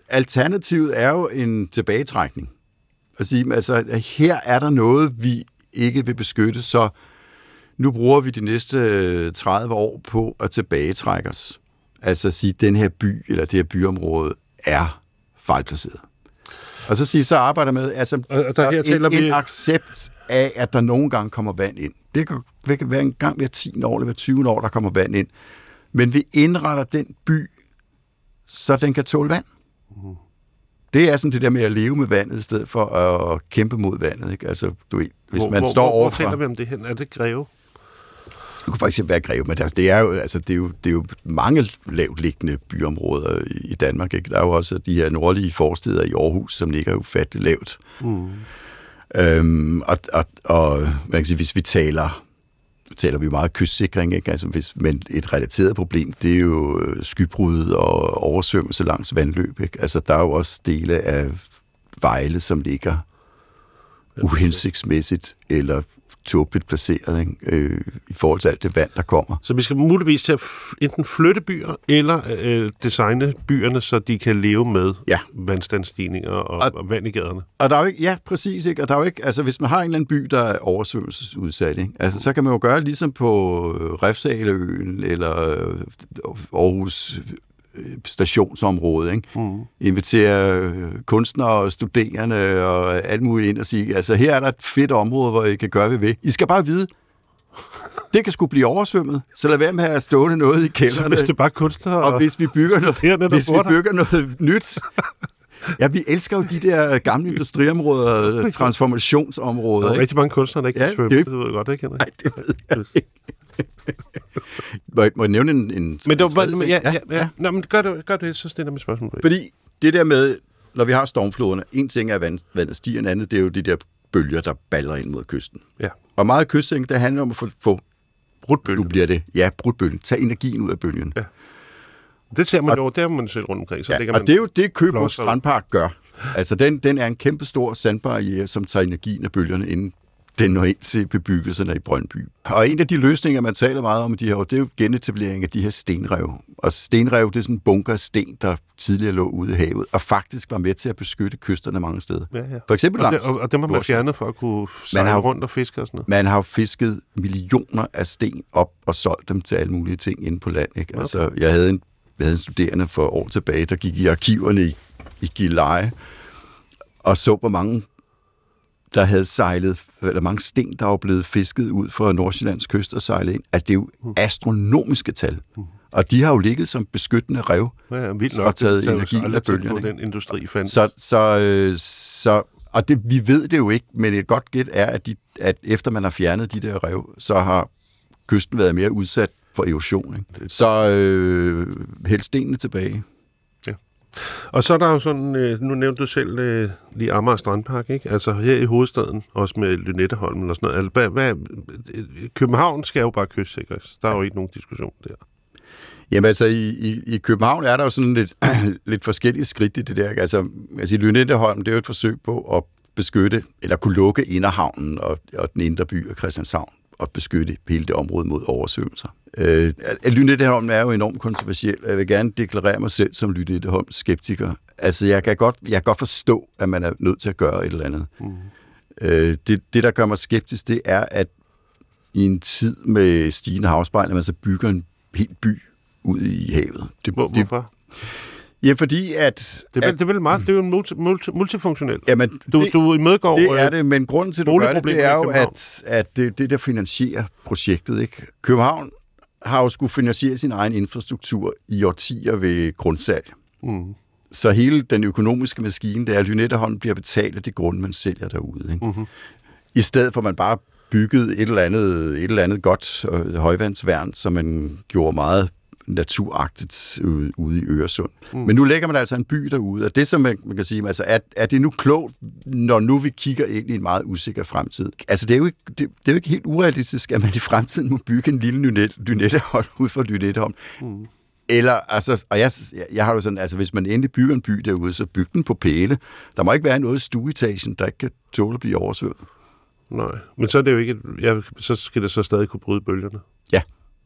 alternativet er jo en tilbagetrækning. At sige, altså, at her er der noget, vi ikke vil beskytte, så nu bruger vi de næste tredive år på at tilbagetrække os. Altså at sige, at den her by eller det her byområde er fejlplaceret. Og så sige, så arbejder med altså, og der her en, vi... en accept af, at der nogle gange kommer vand ind. Det kan, det kan være en gang hver ti år eller hver tyve år, der kommer vand ind. Men vi indretter den by, så den kan tåle vand. Mm. Det er sådan det der med at leve med vandet, i stedet for at kæmpe mod vandet. Ikke? Altså, du ved, hvis hvor, man hvor, står hvor, overfor... Hvor taler vi om det hen? Er det Greve? Det kunne for eksempel være Greve, men altså, det, er jo, altså, det, er jo, det er jo mange lavt liggende byområder i Danmark. Ikke? Der er jo også de her nordlige forsteder i Aarhus, som ligger ufatteligt lavt. Mm. Øhm, og, og, og man kan sige, hvis vi taler... taler vi meget kystsikring, ikke? Altså, hvis, men et relateret problem, det er jo skybrud og oversvømmelse langs vandløb. Ikke? Altså, der er jo også dele af Vejle, som ligger uhensigtsmæssigt eller tåbeligt placeret, ikke? Øh, i forhold til alt det vand, der kommer. Så vi skal muligvis til at enten flytte byer, eller øh, designe byerne, så de kan leve med ja. vandstandsstigninger og, og, og vand i gaderne. Og der er jo ikke, ja, præcis, ikke? Og der er jo ikke, altså hvis man har en eller anden by, der er oversvømmelsesudsat, ikke? Altså så kan man jo gøre ligesom på Refshaleøen eller Aarhus stationsområde, ikke? Mm. Invitere kunstnere og studerende og alt muligt ind og sige, altså her er der et fedt område, hvor I kan gøre det ved. I skal bare vide, det kan sgu blive oversvømmet, så lad være med at have stående noget i kælderne. Så hvis det bare kunstnere og, og hvis vi bygger noget, der hvis vi bygger noget nyt. Ja, vi elsker jo de der gamle industriområder, transformationsområder. Der er ikke? Rigtig mange kunstnere, der ikke kan ja, svømme. Det, det ved jeg godt, ikke? Nej, det ved jeg ikke. Må jeg, må jeg nævne en... en men det var, ja, ja, ja. ja. Nå, men gør det, gør det, så stiller jeg mit spørgsmål. Fordi det der med, når vi har stormfloderne, en ting er, vand, vandet stiger, en andet, det er jo de der bølger, der baller ind mod kysten. Ja. Og meget kystsikring, det handler om at få... få brudbølgen. Nu bliver det, ja, brudbølgen. Tag energien ud af bølgen. Ja. Det ser man og, jo, der må man selv rundt omkring. Så ja, man og det er jo det, Københavns Strandpark gør. Altså, den, den er en kæmpe stor sandbarriere, som tager energien af bølgerne, inden den når ind til bebyggelserne i Brøndby. Og en af de løsninger, man taler meget om i de her år, det er jo genetablering af de her stenrev. Og stenrev, det er sådan en bunker af sten, der tidligere lå ude i havet, og faktisk var med til at beskytte kysterne mange steder. Ja, ja. For eksempel og, det, og, og dem har man fjernet for at kunne sejle rundt og fiske og sådan noget. Man har jo fisket millioner af sten op og solgt dem til alle mulige ting inde på land. Ikke? Okay. Altså, jeg havde en, jeg havde en studerende for år tilbage, der gik i arkiverne i, i Gilleleje, og så, hvor mange der havde sejlet, eller mange sten, der var blevet fisket ud fra Nordsjællands kyst og sejlet ind. Altså, det er jo astronomiske tal. Mm. Og de har jo ligget som beskyttende rev, ja, ja, vildt og taget energi af bølgerne. Den industri fandt. Så, så, øh, så, og det, vi ved det jo ikke, men et godt gæt er, at, de, at efter man har fjernet de der rev, så har kysten været mere udsat for erosion. Ikke? Så øh, hæld stenene tilbage. Og så er der jo sådan, nu nævnte du selv lige Amager Strandpark, ikke? Altså her i hovedstaden, også med Lynetteholmen og sådan noget. Altså, hvad, hvad, København skal jo bare kystsikres. Der er jo ikke nogen diskussion der. Jamen altså, i, i, i København er der jo sådan lidt, lidt forskellige skridt i det der. Altså, altså Lynetteholmen, det er jo et forsøg på at beskytte, eller kunne lukke Inderhavnen og, og den indre by af Christianshavn, og beskytte hele det område mod oversvømmelser. Øh, Lynetteholm er jo enormt kontroversiel, og jeg vil gerne deklarere mig selv som Lynetteholms skeptiker. Altså, jeg kan, godt, jeg kan godt forstå, at man er nødt til at gøre et eller andet. Mm. Øh, det, det, der gør mig skeptisk, det er, at i en tid med stigende havspejl, at man så bygger en helt by ud i havet. Det, Hvor, det, hvorfor? Ja, fordi at... Det er, at, det er vel meget, det er jo en multi, multi, multifunktionel. Jamen, du, det, du imødegår... Det er det, men grunden til, at du gør det, det er jo, at, at det, det, der finansierer projektet, ikke? København har jo skulle finansiere sin egen infrastruktur i årtier ved grundsalg. Mm. Så hele den økonomiske maskine, der er, Lynetteholm bliver betalt af de grunde, man sælger derude. Ikke? Mm-hmm. I stedet for, at man bare byggede et eller andet, et eller andet godt øh, højvandsværn, som man gjorde meget naturagtigt ude, ude i Øresund. Mm. Men nu lægger man altså en by derude, og det som man, man kan sige, altså er, er det nu klogt, når nu vi kigger ind i en meget usikker fremtid? Altså det er jo ikke, det, det er jo ikke helt urealistisk, at man i fremtiden må bygge en lille Lynetteholm ud for Lynetteholm. Mm. Eller, altså, og jeg, jeg har jo sådan, altså hvis man endelig bygger en by derude, så byg den på pæle. Der må ikke være noget i stueetagen, der ikke kan tåle at blive oversvømmet. Nej, men så er det jo ikke, ja, så skal det så stadig kunne bryde bølgerne. Ja.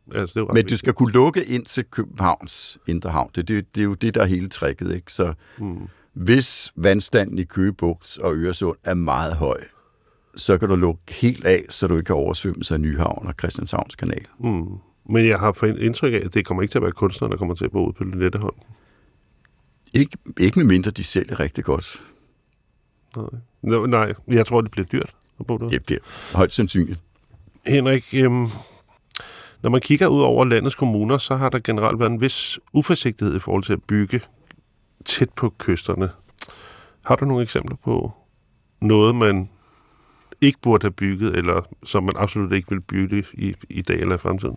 Altså, det er Men du skal kunne lukke ind til Københavns indre havn. Det, det, det er jo det, der er hele tricket, ikke? Så mm. hvis vandstanden i Køge Bugt og Øresund er meget høj, så kan du lukke helt af, så du ikke kan oversvømme sig af Nyhavn og Christianshavns kanal. Mm. Men jeg har fået indtryk af, at det kommer ikke til at være kunstnere, der kommer til at bo ude på Lynetteholm. Ikke, ikke med mindre de sælger rigtig godt. Nej. Nå, nej, jeg tror, det bliver dyrt at bo der. Det bliver højt sandsynligt. Henrik, øhm, når man kigger ud over landets kommuner, så har der generelt været en vis uforsigtighed i forhold til at bygge tæt på kysterne. Har du nogle eksempler på noget, man ikke burde have bygget, eller som man absolut ikke vil bygge i, i dag eller i fremtiden?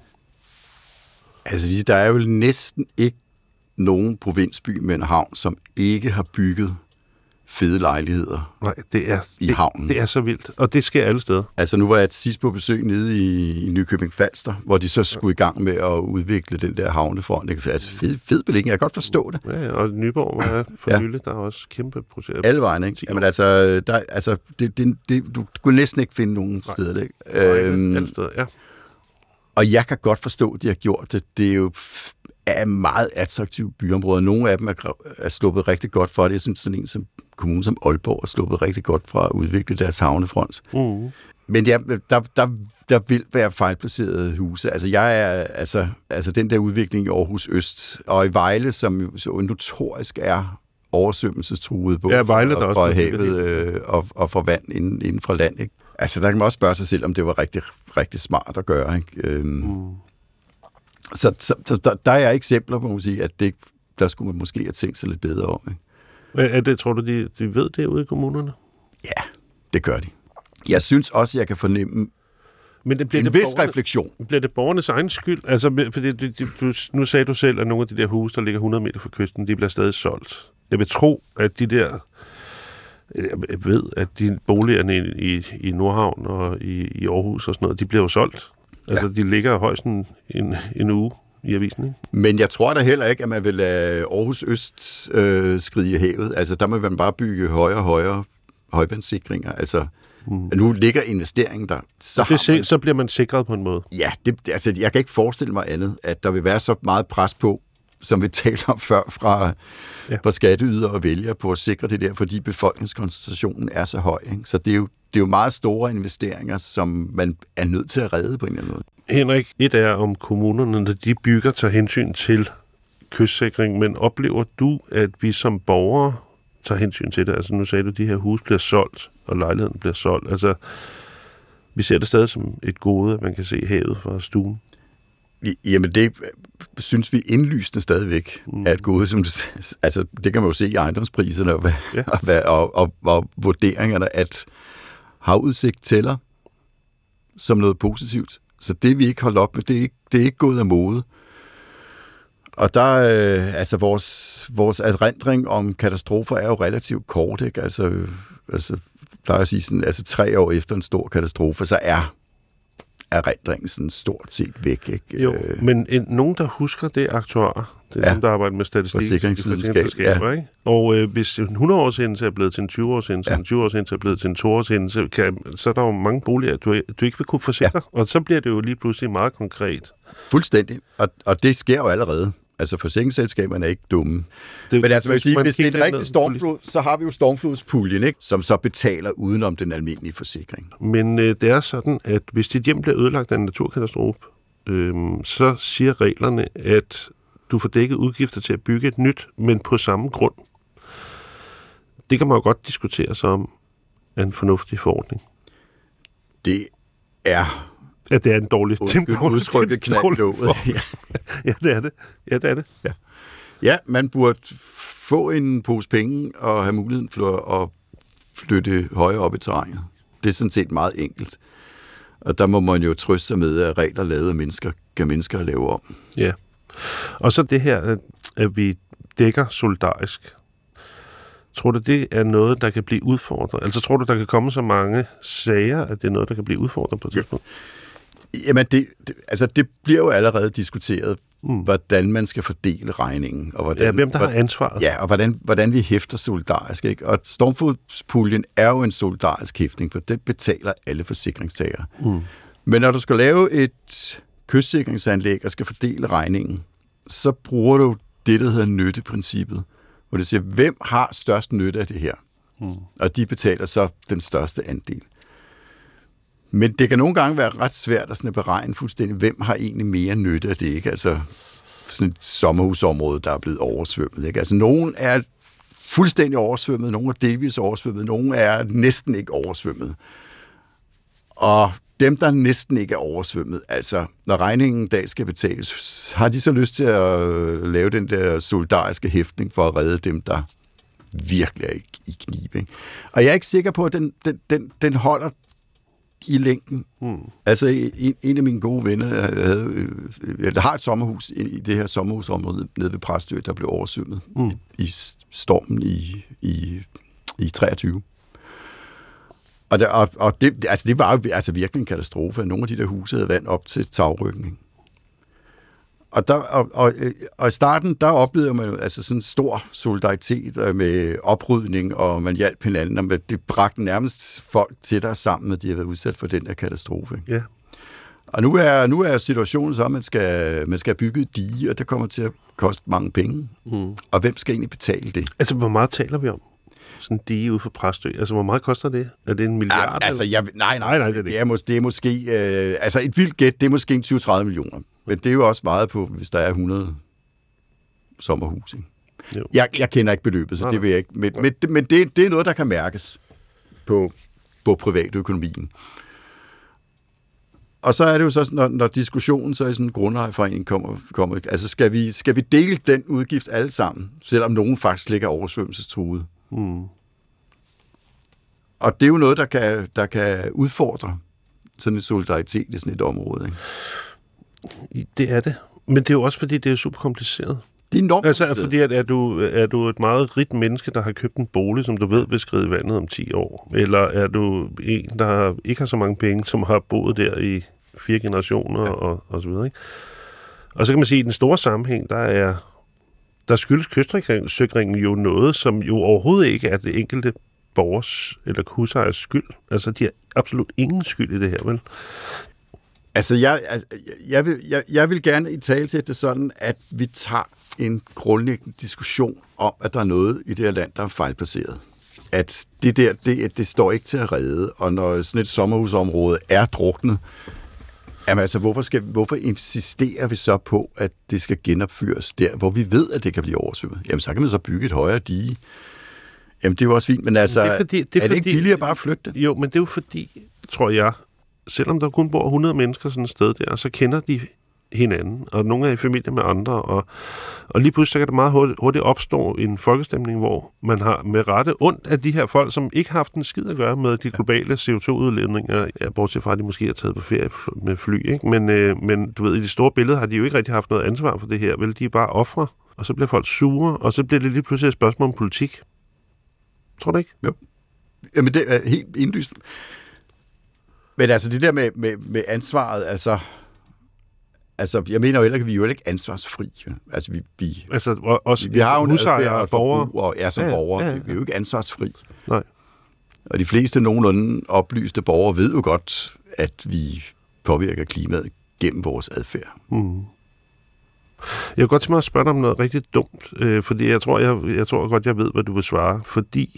Altså, der er jo næsten ikke nogen provinsby med en havn, som ikke har bygget fede lejligheder. Nej, det er, i det, havnen. Det er så vildt, og det sker alle steder. Altså, nu var jeg sidst på besøg nede i, i Nykøbing Falster, hvor de så skulle i gang med at udvikle den der havnefront. Altså, fed, fed beliggenhed. Jeg kan godt forstå det. Ja, og Nyborg var for ja. nylig, der er også kæmpe projekt. Alle vejen, ikke? Jamen, altså, der, altså det, det, det, du kunne næsten ikke finde nogen Nej. steder, det ikke? Nej, øhm, alle steder, ja. Og jeg kan godt forstå, at de har gjort det. Det er jo er meget attraktive byområder. Nogle af dem er, er sluppet rigtig godt fra det. Jeg synes, sådan en som kommunen som Aalborg er sluppet rigtig godt fra at udvikle deres havnefront. Mm. Men ja, der, der, der vil være fejlplacerede huse. Altså, jeg er, altså, altså den der udvikling i Aarhus Øst og i Vejle, som så notorisk er oversvømmelsestruet på ja, Vejle, fra, fra havet øh, og, og fra vand inden, inden fra land. Ikke? Altså, der kan man også spørge sig selv, om det var rigtig, rigtig smart at gøre. Ikke? Øhm, mm. Så, så, så der, der er eksempler på, at sige, at det, der skulle man måske have tænkt sig lidt bedre om. Ikke? Er det, tror du, de, de ved det ude i kommunerne? Ja, det gør de. Jeg synes også, jeg kan fornemme Men det bliver en det vis borgerne, refleksion. Bliver det borgernes egen skyld? Altså, fordi du, du, nu sagde du selv, at nogle af de der huse, der ligger hundrede meter fra kysten, de bliver stadig solgt. Jeg vil tro, at de der... Jeg ved, at de boligerne i, i, i Nordhavn og i, i Aarhus og sådan noget, de bliver jo solgt. Altså, ja. De ligger højst en, en, en uge i avisen, ikke? Men jeg tror da heller ikke, at man vil lade Aarhus Øst øh, skride i havet. Altså, der må man bare bygge højere og højere højvandssikringer. Altså, mm. nu ligger investeringen der. Så, det, man, så bliver man sikret på en måde. Ja, det, altså, jeg kan ikke forestille mig andet, at der vil være så meget pres på, som vi talte om før, fra, ja. fra skatteyder og vælgere på at sikre det der, fordi befolkningskoncentrationen er så høj. Ikke? Så det er, jo, det er jo meget store investeringer, som man er nødt til at redde på en eller anden måde. Henrik, et er om kommunerne, når de bygger, tager hensyn til kystsikring, men oplever du, at vi som borgere tager hensyn til det? Altså nu sagde du, at de her huse bliver solgt, og lejligheden bliver solgt. Altså, vi ser det stadig som et gode, at man kan se havet fra stuen. Jamen det synes vi indlysende stadigvæk mm. er et gode, som du, altså det kan man jo se i ejendomspriserne og, ja. og, og, og, og vurderingerne, at havudsigt tæller som noget positivt. Så det vi ikke holder op med, det er ikke, det er ikke gået af mode. Og der, øh, altså vores, vores erindring om katastrofer er jo relativt kort, ikke? Altså, altså plejer at sige sådan, altså tre år efter en stor katastrofe, så er erindringen sådan stort set væk, ikke? Jo, men en, nogen, der husker det aktuarer, det er ja. Nogen, der arbejder med statistik, forsikringsvidenskab, ja. Ikke? Og øh, hvis en hundrede års hændelse er blevet til en tyve års hændelse, ja. En tyve års hændelse er blevet til en to års hændelse, kan, så er der jo mange boliger, du, du ikke vil kunne forsikre, ja. Og så bliver det jo lige pludselig meget konkret. Fuldstændig, og, og det sker jo allerede. Altså, forsikringsselskaberne er ikke dumme. Det, Men altså, man sige, hvis det er en rigtig stormflod, så har vi jo stormflodspuljen, ikke? Som så betaler udenom den almindelige forsikring. Men øh, det er sådan, at hvis dit hjem bliver ødelagt af en naturkatastrofe, øh, så siger reglerne, at du får dækket udgifter til at bygge et nyt, men på samme grund. Det kan man jo godt diskutere som en fornuftig forordning. Det er... Ja, det er en dårlig Undskyld, udtrykket knaldlåget. Ja. Ja, det er det. Ja, det er det. Ja. Ja, man burde få en pose penge og have muligheden for at flytte højere op i terrænet. Det er sådan set meget enkelt. Og der må man jo trøste sig med, at regler lavet af mennesker kan mennesker lave om. Ja. Og så det her, at vi dækker solidarisk. Tror du, det er noget, der kan blive udfordret? Altså, tror du, der kan komme så mange sager, at det er noget, der kan blive udfordret på et tidspunkt? Ja. Jamen, det, det, altså, det bliver jo allerede diskuteret, mm. hvordan man skal fordele regningen. Og hvordan, ja, hvem der har ansvaret. Ja, og hvordan, hvordan vi hæfter solidarisk. Ikke? Og stormflodspuljen er jo en solidarisk hæftning, for det betaler alle forsikringstagere. Mm. Men når du skal lave et kystsikringsanlæg og skal fordele regningen, så bruger du det, der hedder nytteprincippet, hvor det siger, hvem har størst nytte af det her? Hmm. Og de betaler så den største andel. Men det kan nogle gange være ret svært at, sådan at beregne fuldstændig, hvem har egentlig mere nytte af det, ikke? Altså sådan et sommerhusområde, der er blevet oversvømmet, ikke? Altså nogen er fuldstændig oversvømmet, nogle er delvis oversvømmet, nogle er næsten ikke oversvømmet. Og dem, der næsten ikke er oversvømmet, altså når regningen en dag skal betales, har de så lyst til at lave den der solidariske hæftning for at redde dem, der virkelig er i, i knib, ikke? Og jeg er ikke sikker på, at den, den, den, den holder i længden. Mm. Altså en, en af mine gode venner, jeg havde, jeg har et sommerhus i det her sommerhusområde nede ved Præstø, der blev oversvømmet mm. i, i stormen i, i, i treogtyve. Og, der, og, og det, altså det var jo altså virkelig en katastrofe. Nogle af de der huse havde vand op til tagrygning. Og, der, og, og, og i starten, der oplevede man altså sådan en stor solidaritet med oprydning, og man hjalp hinanden, og det bragte nærmest folk til der sammen, at de har været udsat for den der katastrofe. Ja. Og nu er, nu er situationen så, at man skal, man skal bygge et dige, og det kommer til at koste mange penge. Mm. Og hvem skal egentlig betale det? Altså, hvor meget taler vi om? Sådan en dige ude for Præstø. Altså, hvor meget koster det? Er det en milliard? Ja, altså, jeg, nej, nej, nej, nej, det er det. Det er, mås- det er måske... Øh, altså, et vildt gæt, det er måske tyve til tredive millioner. Men det er jo også meget på, hvis der er hundrede sommerhus, ikke? Jeg, jeg kender ikke beløbet, så nej, det vil jeg ikke. Men, men, men det, det er noget, der kan mærkes på, på privatøkonomien. Og så er det jo så, når, når diskussionen så i sådan en grundejerforening kommer, kommer altså skal vi, skal vi dele den udgift alle sammen, selvom nogen faktisk ligger oversvømmelsestruet. Mm. Og det er jo noget, der kan, der kan udfordre sådan en solidaritet i sådan et område, ikke? Det er det. Men det er jo også, fordi det er super kompliceret. Det er enormt altså, kompliceret. Fordi at er, du, er du et meget rigt menneske, der har købt en bolig, som du ved vil skride vandet om ti år? Eller er du en, der ikke har så mange penge, som har boet der i fire generationer, ja. og, og så videre, ikke? Og så kan man sige, at i den store sammenhæng, der er der skyldes kystsikringen jo noget, som jo overhovedet ikke er det enkelte borgers eller husejers skyld. Altså, de har absolut ingen skyld i det her, vel? Altså, jeg, jeg, vil, jeg, jeg vil gerne i tale til det sådan, at vi tager en grundlæggende diskussion om, at der er noget i det her land, der er fejlplaceret. At det der, det, det står ikke til at redde, og når sådan et sommerhusområde er druknet, jamen altså, hvorfor, skal, hvorfor insisterer vi så på, at det skal genopføres der, hvor vi ved, at det kan blive oversvømmet? Jamen, så kan man så bygge et højere dige. Jamen, det er jo også fint, men altså, det er, fordi, det er, er det fordi, ikke billigere bare at flytte det? Jo, men det er jo fordi, tror jeg, selvom der kun bor hundrede mennesker sådan et sted der, så kender de hinanden, og nogle er i familie med andre, og, og lige pludselig så kan det meget hurtigt, hurtigt opstå en folkestemning, hvor man har med rette ondt af de her folk, som ikke har haft en skid at gøre med de globale C O to udledninger, ja, bortset fra, at de måske har taget på ferie med fly, ikke? Men, øh, men du ved, i det store billede har de jo ikke rigtig haft noget ansvar for det her, vel? De er bare ofre, og så bliver folk sure, og så bliver det lige pludselig et spørgsmål om politik. Tror du ikke? Jo. Jamen, det er helt indlyst. Men altså, det der med, med, med ansvaret, altså... Altså, jeg mener jo heller ikke, at vi er jo heller ikke ansvarsfri. Altså, vi, vi, altså, også vi har jo husejere og borgere. Og er som ja, borgere. Ja, ja. Vi er jo ikke ansvarsfri. Nej. Og de fleste nogenlunde oplyste borgere ved jo godt, at vi påvirker klimaet gennem vores adfærd. Mm. Jeg vil godt tænke mig at spørge dig om noget rigtig dumt, øh, fordi jeg tror, jeg, jeg tror godt, jeg ved, hvad du vil svare. Fordi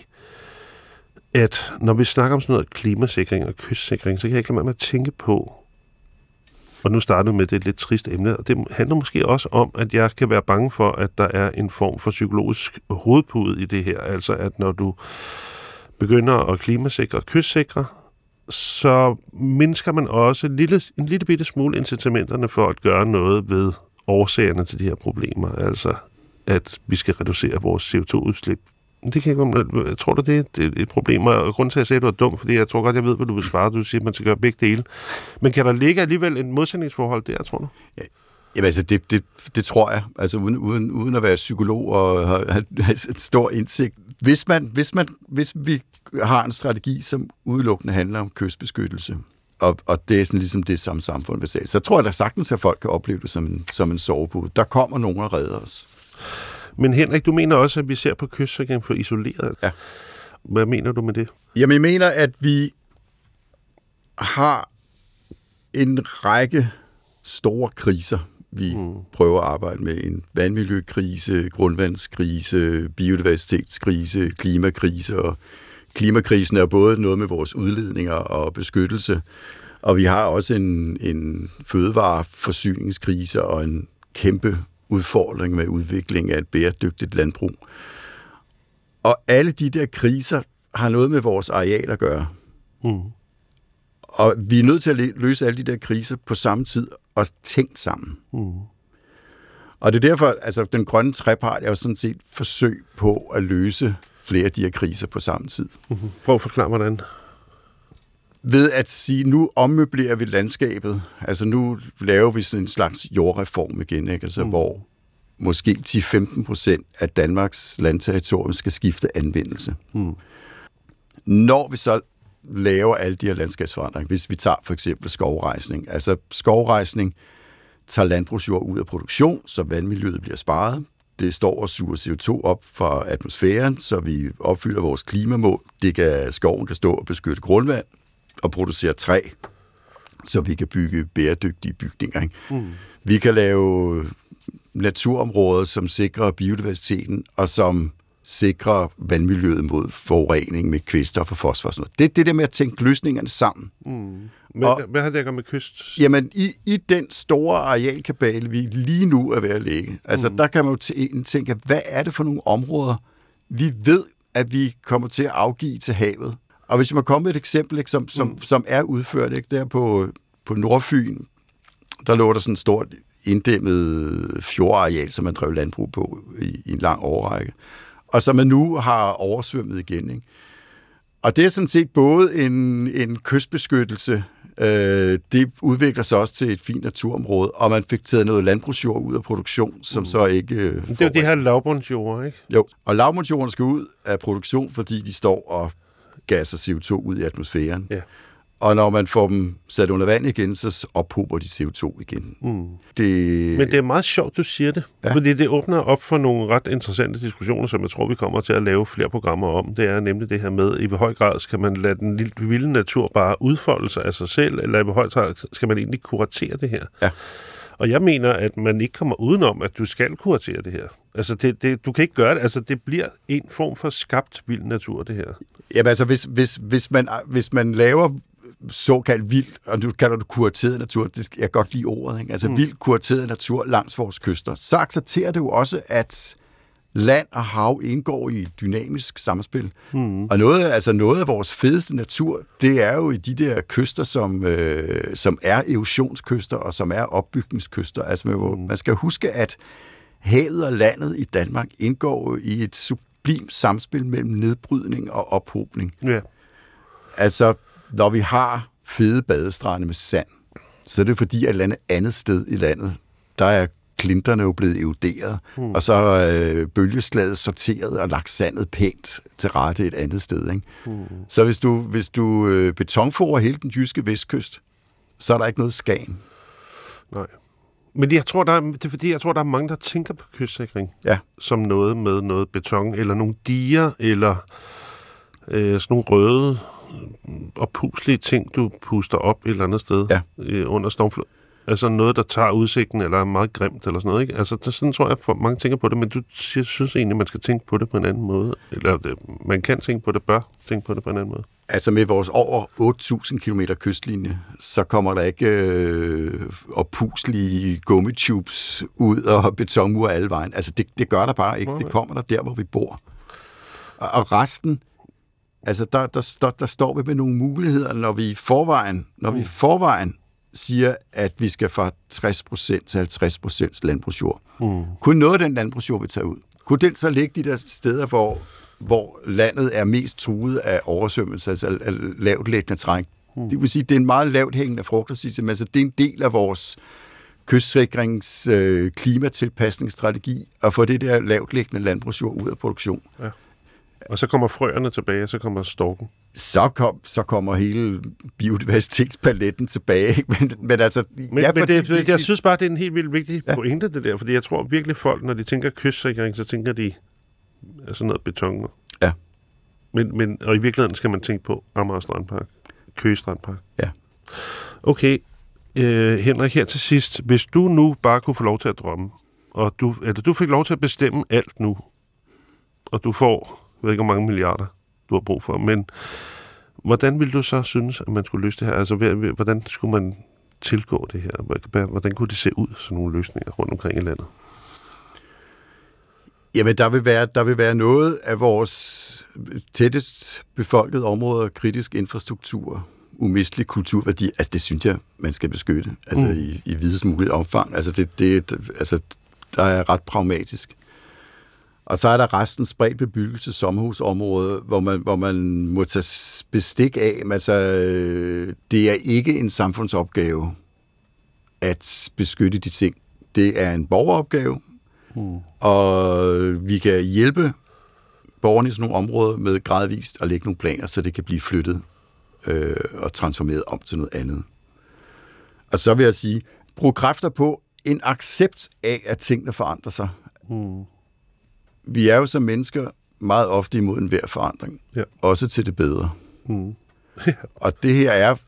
at når vi snakker om sådan noget klimasikring og kystsikring, så kan jeg ikke lade være med at tænke på, og nu starter vi med det lidt trist emne, og det handler måske også om, at jeg kan være bange for, at der er en form for psykologisk hovedpude i det her. Altså, at når du begynder at klimasikre og kystsikre, så mindsker man også en lille, en lille bitte smule incitamenterne for at gøre noget ved årsagerne til de her problemer. Altså, at vi skal reducere vores C O to udslip. Det kan ikke være, jeg tror du, det er et problem, og grunden til, at jeg sagde, at du er dum, fordi jeg tror godt, jeg ved, hvad du vil svare. Du siger, at man skal gøre begge dele. Men kan der ligge alligevel en modsætningsforhold der, tror du? Ja. Jamen altså, det, det, det tror jeg, altså uden, uden, uden at være psykolog og have, have et stor indsigt. Hvis, man, hvis, man, hvis vi har en strategi, som udelukkende handler om kystbeskyttelse, og, og det er sådan ligesom det samme samfund, vi sagde, så tror jeg da sagtens, at folk kan opleve det som en, som en sovepude. Der kommer nogen og redder os. Men Henrik, du mener også, at vi ser på kystsikring for isoleret. Ja. Hvad mener du med det? Jamen, jeg mener, at vi har en række store kriser, vi mm. prøver at arbejde med. En vandmiljøkrise, grundvandskrise, biodiversitetskrise, klimakrise. Og klimakrisen er både noget med vores udledninger og beskyttelse. Og vi har også en, en fødevareforsyningskrise og en kæmpe udfordring med udvikling af et bæredygtigt landbrug. Og alle de der kriser har noget med vores areal at gøre. Mm. Og vi er nødt til at løse alle de der kriser på samme tid og tænke sammen. Mm. Og det er derfor, altså den grønne trepart er jo sådan set forsøg på at løse flere af de her kriser på samme tid. Mm-hmm. Prøv at forklare, hvordan. Ved at sige, nu ommøblerer vi landskabet. Altså nu laver vi sådan en slags jordreform igen, ikke? Altså, mm. hvor måske ti til femten procent af Danmarks landterritorium skal skifte anvendelse. Mm. Når vi så laver alle de her landskabsforandringer, hvis vi tager for eksempel skovrejsning. Altså skovrejsning tager landbrugsjord ud af produktion, så vandmiljøet bliver sparet. Det står og suger C O to op fra atmosfæren, så vi opfylder vores klimamål. Det kan, skoven kan stå og beskytte grundvand og producere træ, så vi kan bygge bæredygtige bygninger. Ikke? Mm. Vi kan lave naturområder, som sikrer biodiversiteten, og som sikrer vandmiljøet mod forurening med kvælstof og fosfor. Det er det der med at tænke løsningerne sammen. Mm. Men, og, hvad har det at gøre med kyst? Jamen, i, i den store arealkabale, vi lige nu er ved at lægge, altså mm. der kan man jo t- tænke, hvad er det for nogle områder, vi ved, at vi kommer til at afgive til havet. Og hvis man kommer med et eksempel, ikke, som, som, mm. som er udført ikke, der på, på Nordfyn, der lå der sådan et stort inddæmmet fjordareal, som man drev landbrug på i, i en lang årrække. Og som man nu har oversvømmet igen. Ikke? Og det er sådan set både en, en kystbeskyttelse, øh, det udvikler sig også til et fint naturområde, og man fik taget noget landbrugsjord ud af produktion, som mm. så ikke... Øh, det er jo de her lavbundsjord, ikke? Jo, og lavbundsjordene skal ud af produktion, fordi de står og gasser C O to ud i atmosfæren. Ja. Og når man får dem sat under vand igen, så ophober de C O to igen. Mm. Det... Men det er meget sjovt, du siger det. Ja. Fordi det åbner op for nogle ret interessante diskussioner, som jeg tror, vi kommer til at lave flere programmer om. Det er nemlig det her med, i hvor høj grad skal man lade den lille vilde natur bare udfolde sig af sig selv, eller i hvor høj grad skal man egentlig kuratere det her? Ja. Og jeg mener, at man ikke kommer udenom, at du skal kuratere det her. Altså, det, det, du kan ikke gøre det. Altså, det bliver en form for skabt vild natur, det her. Jamen, altså, hvis, hvis, hvis, man, hvis man laver såkaldt vildt, og nu kalder du kurateret natur, det jeg godt lide ordet, ikke? Altså mm. vildt kurateret natur langs vores kyster, så accepterer det jo også, at land og hav indgår i et dynamisk samspil. Mm. Og noget, altså noget af vores fedeste natur, det er jo i de der kyster, som, øh, som er erosionskyster, og som er opbygningskyster. Altså mm. man skal huske, at havet og landet i Danmark indgår i et sublimt samspil mellem nedbrydning og ophobning. Yeah. Altså når vi har fede badestrande med sand, så er det fordi, at et eller andet andet sted i landet, der er klinterne jo blevet eroderet, mm. og så er øh, bølgeslaget sorteret og lagt sandet pænt til rette et andet sted. Ikke? Mm. Så hvis du, hvis du øh, betonforer hele den jyske vestkyst, så er der ikke noget Skagen. Nej. Men jeg tror, der er, det er fordi, jeg tror, der er mange, der tænker på kystsikring ja. som noget med noget beton, eller nogle diger, eller øh, sådan nogle røde og puslige ting, du puster op et eller andet sted ja. øh, under stormflod. Altså noget, der tager udsigten, eller er meget grimt, eller sådan noget, ikke? Altså, det, sådan tror jeg, at mange tænker på det, men du synes egentlig, man skal tænke på det på en anden måde. Eller det, man kan tænke på det, bør tænke på det på en anden måde. Altså med vores over otte tusind kilometer kystlinje, så kommer der ikke øh, oppuslige gummitubes ud og betonmure alle vejen. Altså det, det gør der bare ikke. Okay. Det kommer der der, hvor vi bor. Og, og resten, altså der, der, der, der står vi med nogle muligheder, når vi i forvejen, når vi i forvejen siger, at vi skal fra tres procent til halvtreds procent landbrugsjord. Mm. Kunne noget af den landbrugsjord, vi tager ud, kunne den så ligge de der steder, hvor, hvor landet er mest truet af oversvømmelse, altså af lavt liggende terræn? Mm. Det vil sige, det er en meget lavt hængende frugt, men altså, det er en del af vores kystsikrings øh, klimatilpasningsstrategi at få det der lavt liggende landbrugsjord ud af produktion. Ja. Og så kommer frøerne tilbage, og så kommer storken. Så, kom, så kommer hele biodiversitetspaletten tilbage. Men, men altså... Men, ja, men det, det, jeg synes bare, det er en helt vildt vigtig ja. pointe, det der. Fordi jeg tror virkelig, folk, når de tænker kystsikring, så tænker de altså noget beton. Ja. Men, men, og i virkeligheden skal man tænke på Amager Strandpark. Køge Strandpark. Ja. Okay. øh, Henrik, her til sidst. Hvis du nu bare kunne få lov til at drømme, og du, eller du fik lov til at bestemme alt nu, og du får, jeg ved ikke, hvor mange milliarder du har brug for, men hvordan ville du så synes, at man skulle løse det her? Altså, hvordan skulle man tilgå det her? Hvordan kunne det se ud, sådan nogle løsninger rundt omkring i landet? Jamen, der vil være, der vil være noget af vores tættest befolkede områder, kritisk infrastruktur, umistelig kulturværdi. Altså, det synes jeg, man skal beskytte. Altså, mm. i, i videst muligt omfang. Altså, det, det, altså, der er ret pragmatisk. Og så er der resten spredt bebyggelse, sommerhusområde, hvor man, hvor man må tage bestik af. Altså, det er ikke en samfundsopgave at beskytte de ting. Det er en borgeropgave, mm. og vi kan hjælpe borgerne i sådan nogle områder med gradvist at lægge nogle planer, så det kan blive flyttet øh, og transformeret om til noget andet. Og så vil jeg sige, brug kræfter på en accept af, at tingene forandrer sig. Mm. Vi er jo som mennesker meget ofte imod enhver forandring. Ja. Også til det bedre. Mm. Ja. Og det her er,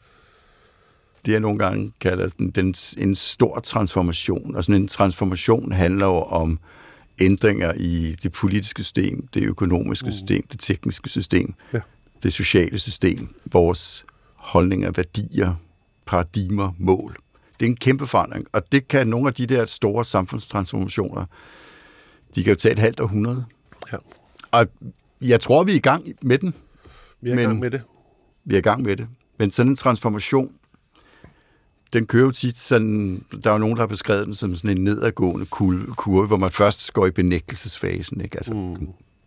det jeg nogle gange kalder den, den, en stor transformation. Og sådan en transformation handler jo om ændringer i det politiske system, det økonomiske mm. system, det tekniske system, ja. Det sociale system, vores holdninger, værdier, paradigmer, mål. Det er en kæmpe forandring, og det kan nogle af de der store samfundstransformationer, de kan jo tage et halvt århundrede. Ja. Og jeg tror, vi er i gang med den. Vi er i gang med det. Vi er i gang med det. Men sådan en transformation, den kører jo tit sådan, der er jo nogen, der har beskrevet den som sådan en nedadgående kurve, hvor man først går i benægtelsesfasen. Ikke? Altså, mm.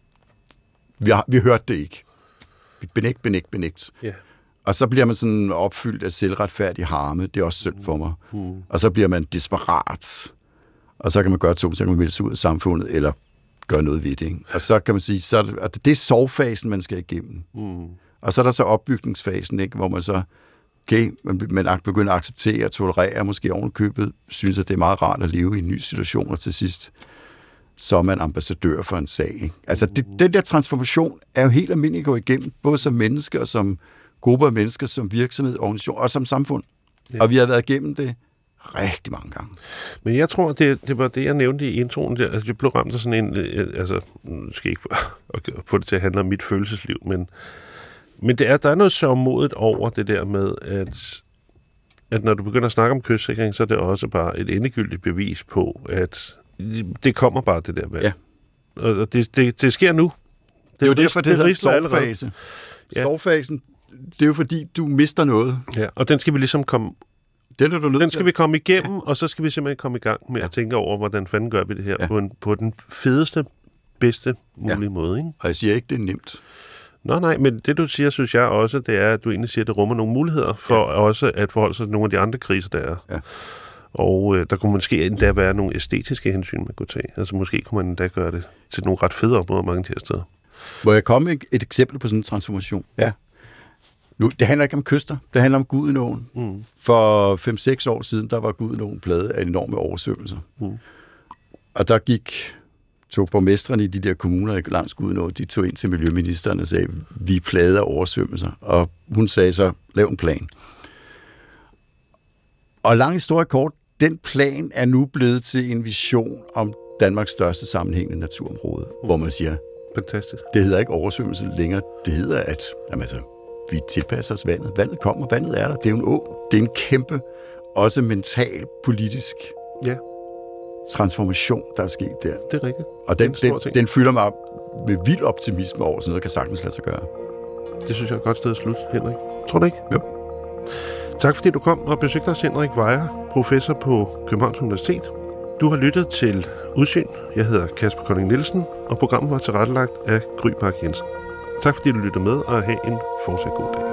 vi, har, vi hørte det ikke. Benægt, benægt, benægt. Yeah. Og så bliver man sådan opfyldt af selvretfærdig harme. Det er også synd for mig. Mm. Og så bliver man desperat. Og så kan man gøre to, så kan man melde sig ud af samfundet, eller gøre noget ved det. Ikke? Og så kan man sige, så er det, at det er sorgfasen, man skal igennem. Mm. Og så er der så opbygningsfasen, ikke? Hvor man så okay, man, man begynder at acceptere og tolerere, måske ovenikøbet, synes, at det er meget rart at leve i en ny situation, og til sidst så er man ambassadør for en sag. Ikke? Altså, det, den der transformation er jo helt almindelig at gå igennem, både som mennesker og som grupper af mennesker, som virksomhed, organisation og som samfund. Ja. Og vi har været igennem det rigtig mange gange. Men jeg tror, det, det var det, jeg nævnte i introen. Der, altså, jeg blev ramt af sådan en, altså, nu skal jeg ikke få det til at handle om mit følelsesliv, men, men det er, der er noget sørgmodigt over det der med, at, at når du begynder at snakke om kystsikring, så er det også bare et endegyldigt bevis på, at det kommer bare, det der valg. Ja. Og det, det, det sker nu. Det er jo derfor, det hedder sorgfase. Ja. Sorgfasen, det er jo fordi, du mister noget. Ja, og den skal vi ligesom komme Den, er du den skal vi komme igennem, ja. Og så skal vi simpelthen komme i gang med ja. At tænke over, hvordan fanden gør vi det her ja. på, en, på den fedeste, bedste mulige ja. måde. Ikke? Og jeg siger ikke, det er nemt. Nå nej, men det du siger, synes jeg også, det er, at du egentlig siger, at det rummer nogle muligheder for ja. Også at forholde sig til nogle af de andre kriser, der er. Ja. Og øh, der kunne måske endda være nogle æstetiske hensyn, man kunne tage. Altså måske kunne man endda gøre det til nogle ret fede områder mange til steder. Må jeg komme med et eksempel på sådan en transformation? Ja. Nu, det handler ikke om kyster, det handler om Gudenåen. Mm. For fem seks år siden, der var Gudenåen plaget af enorme oversvømmelser. Mm. Og der gik to borgmestrene i de der kommuner langs Gudenåen, de tog ind til miljøministeren og sagde, vi er plaget af oversvømmelser. Og hun sagde så, lav en plan. Og lang historie kort, den plan er nu blevet til en vision om Danmarks største sammenhængende naturområde, mm. hvor man siger, fantastisk. Det hedder ikke oversvømmelse længere, det hedder, at jamen, altså, vi tilpasser os vandet. Vandet kommer, vandet er der. Det er jo en å. Det er en kæmpe, også mental, politisk ja. Transformation, der er sket der. Det er rigtigt. Og den, den, den fylder mig op med vild optimisme over, sådan noget kan sagtens lade sig gøre. Det synes jeg er et godt sted at slutte, Henrik. Tror du ikke? Jo. Tak fordi du kom og besøgte os, Henrik Weyer, professor på Københavns Universitet. Du har lyttet til Udsyn. Jeg hedder Kasper Kolding Nielsen, og programmet var tilrettelagt af Gry Park Jensen. Tak fordi du lyttede med, og have en fortsat god dag.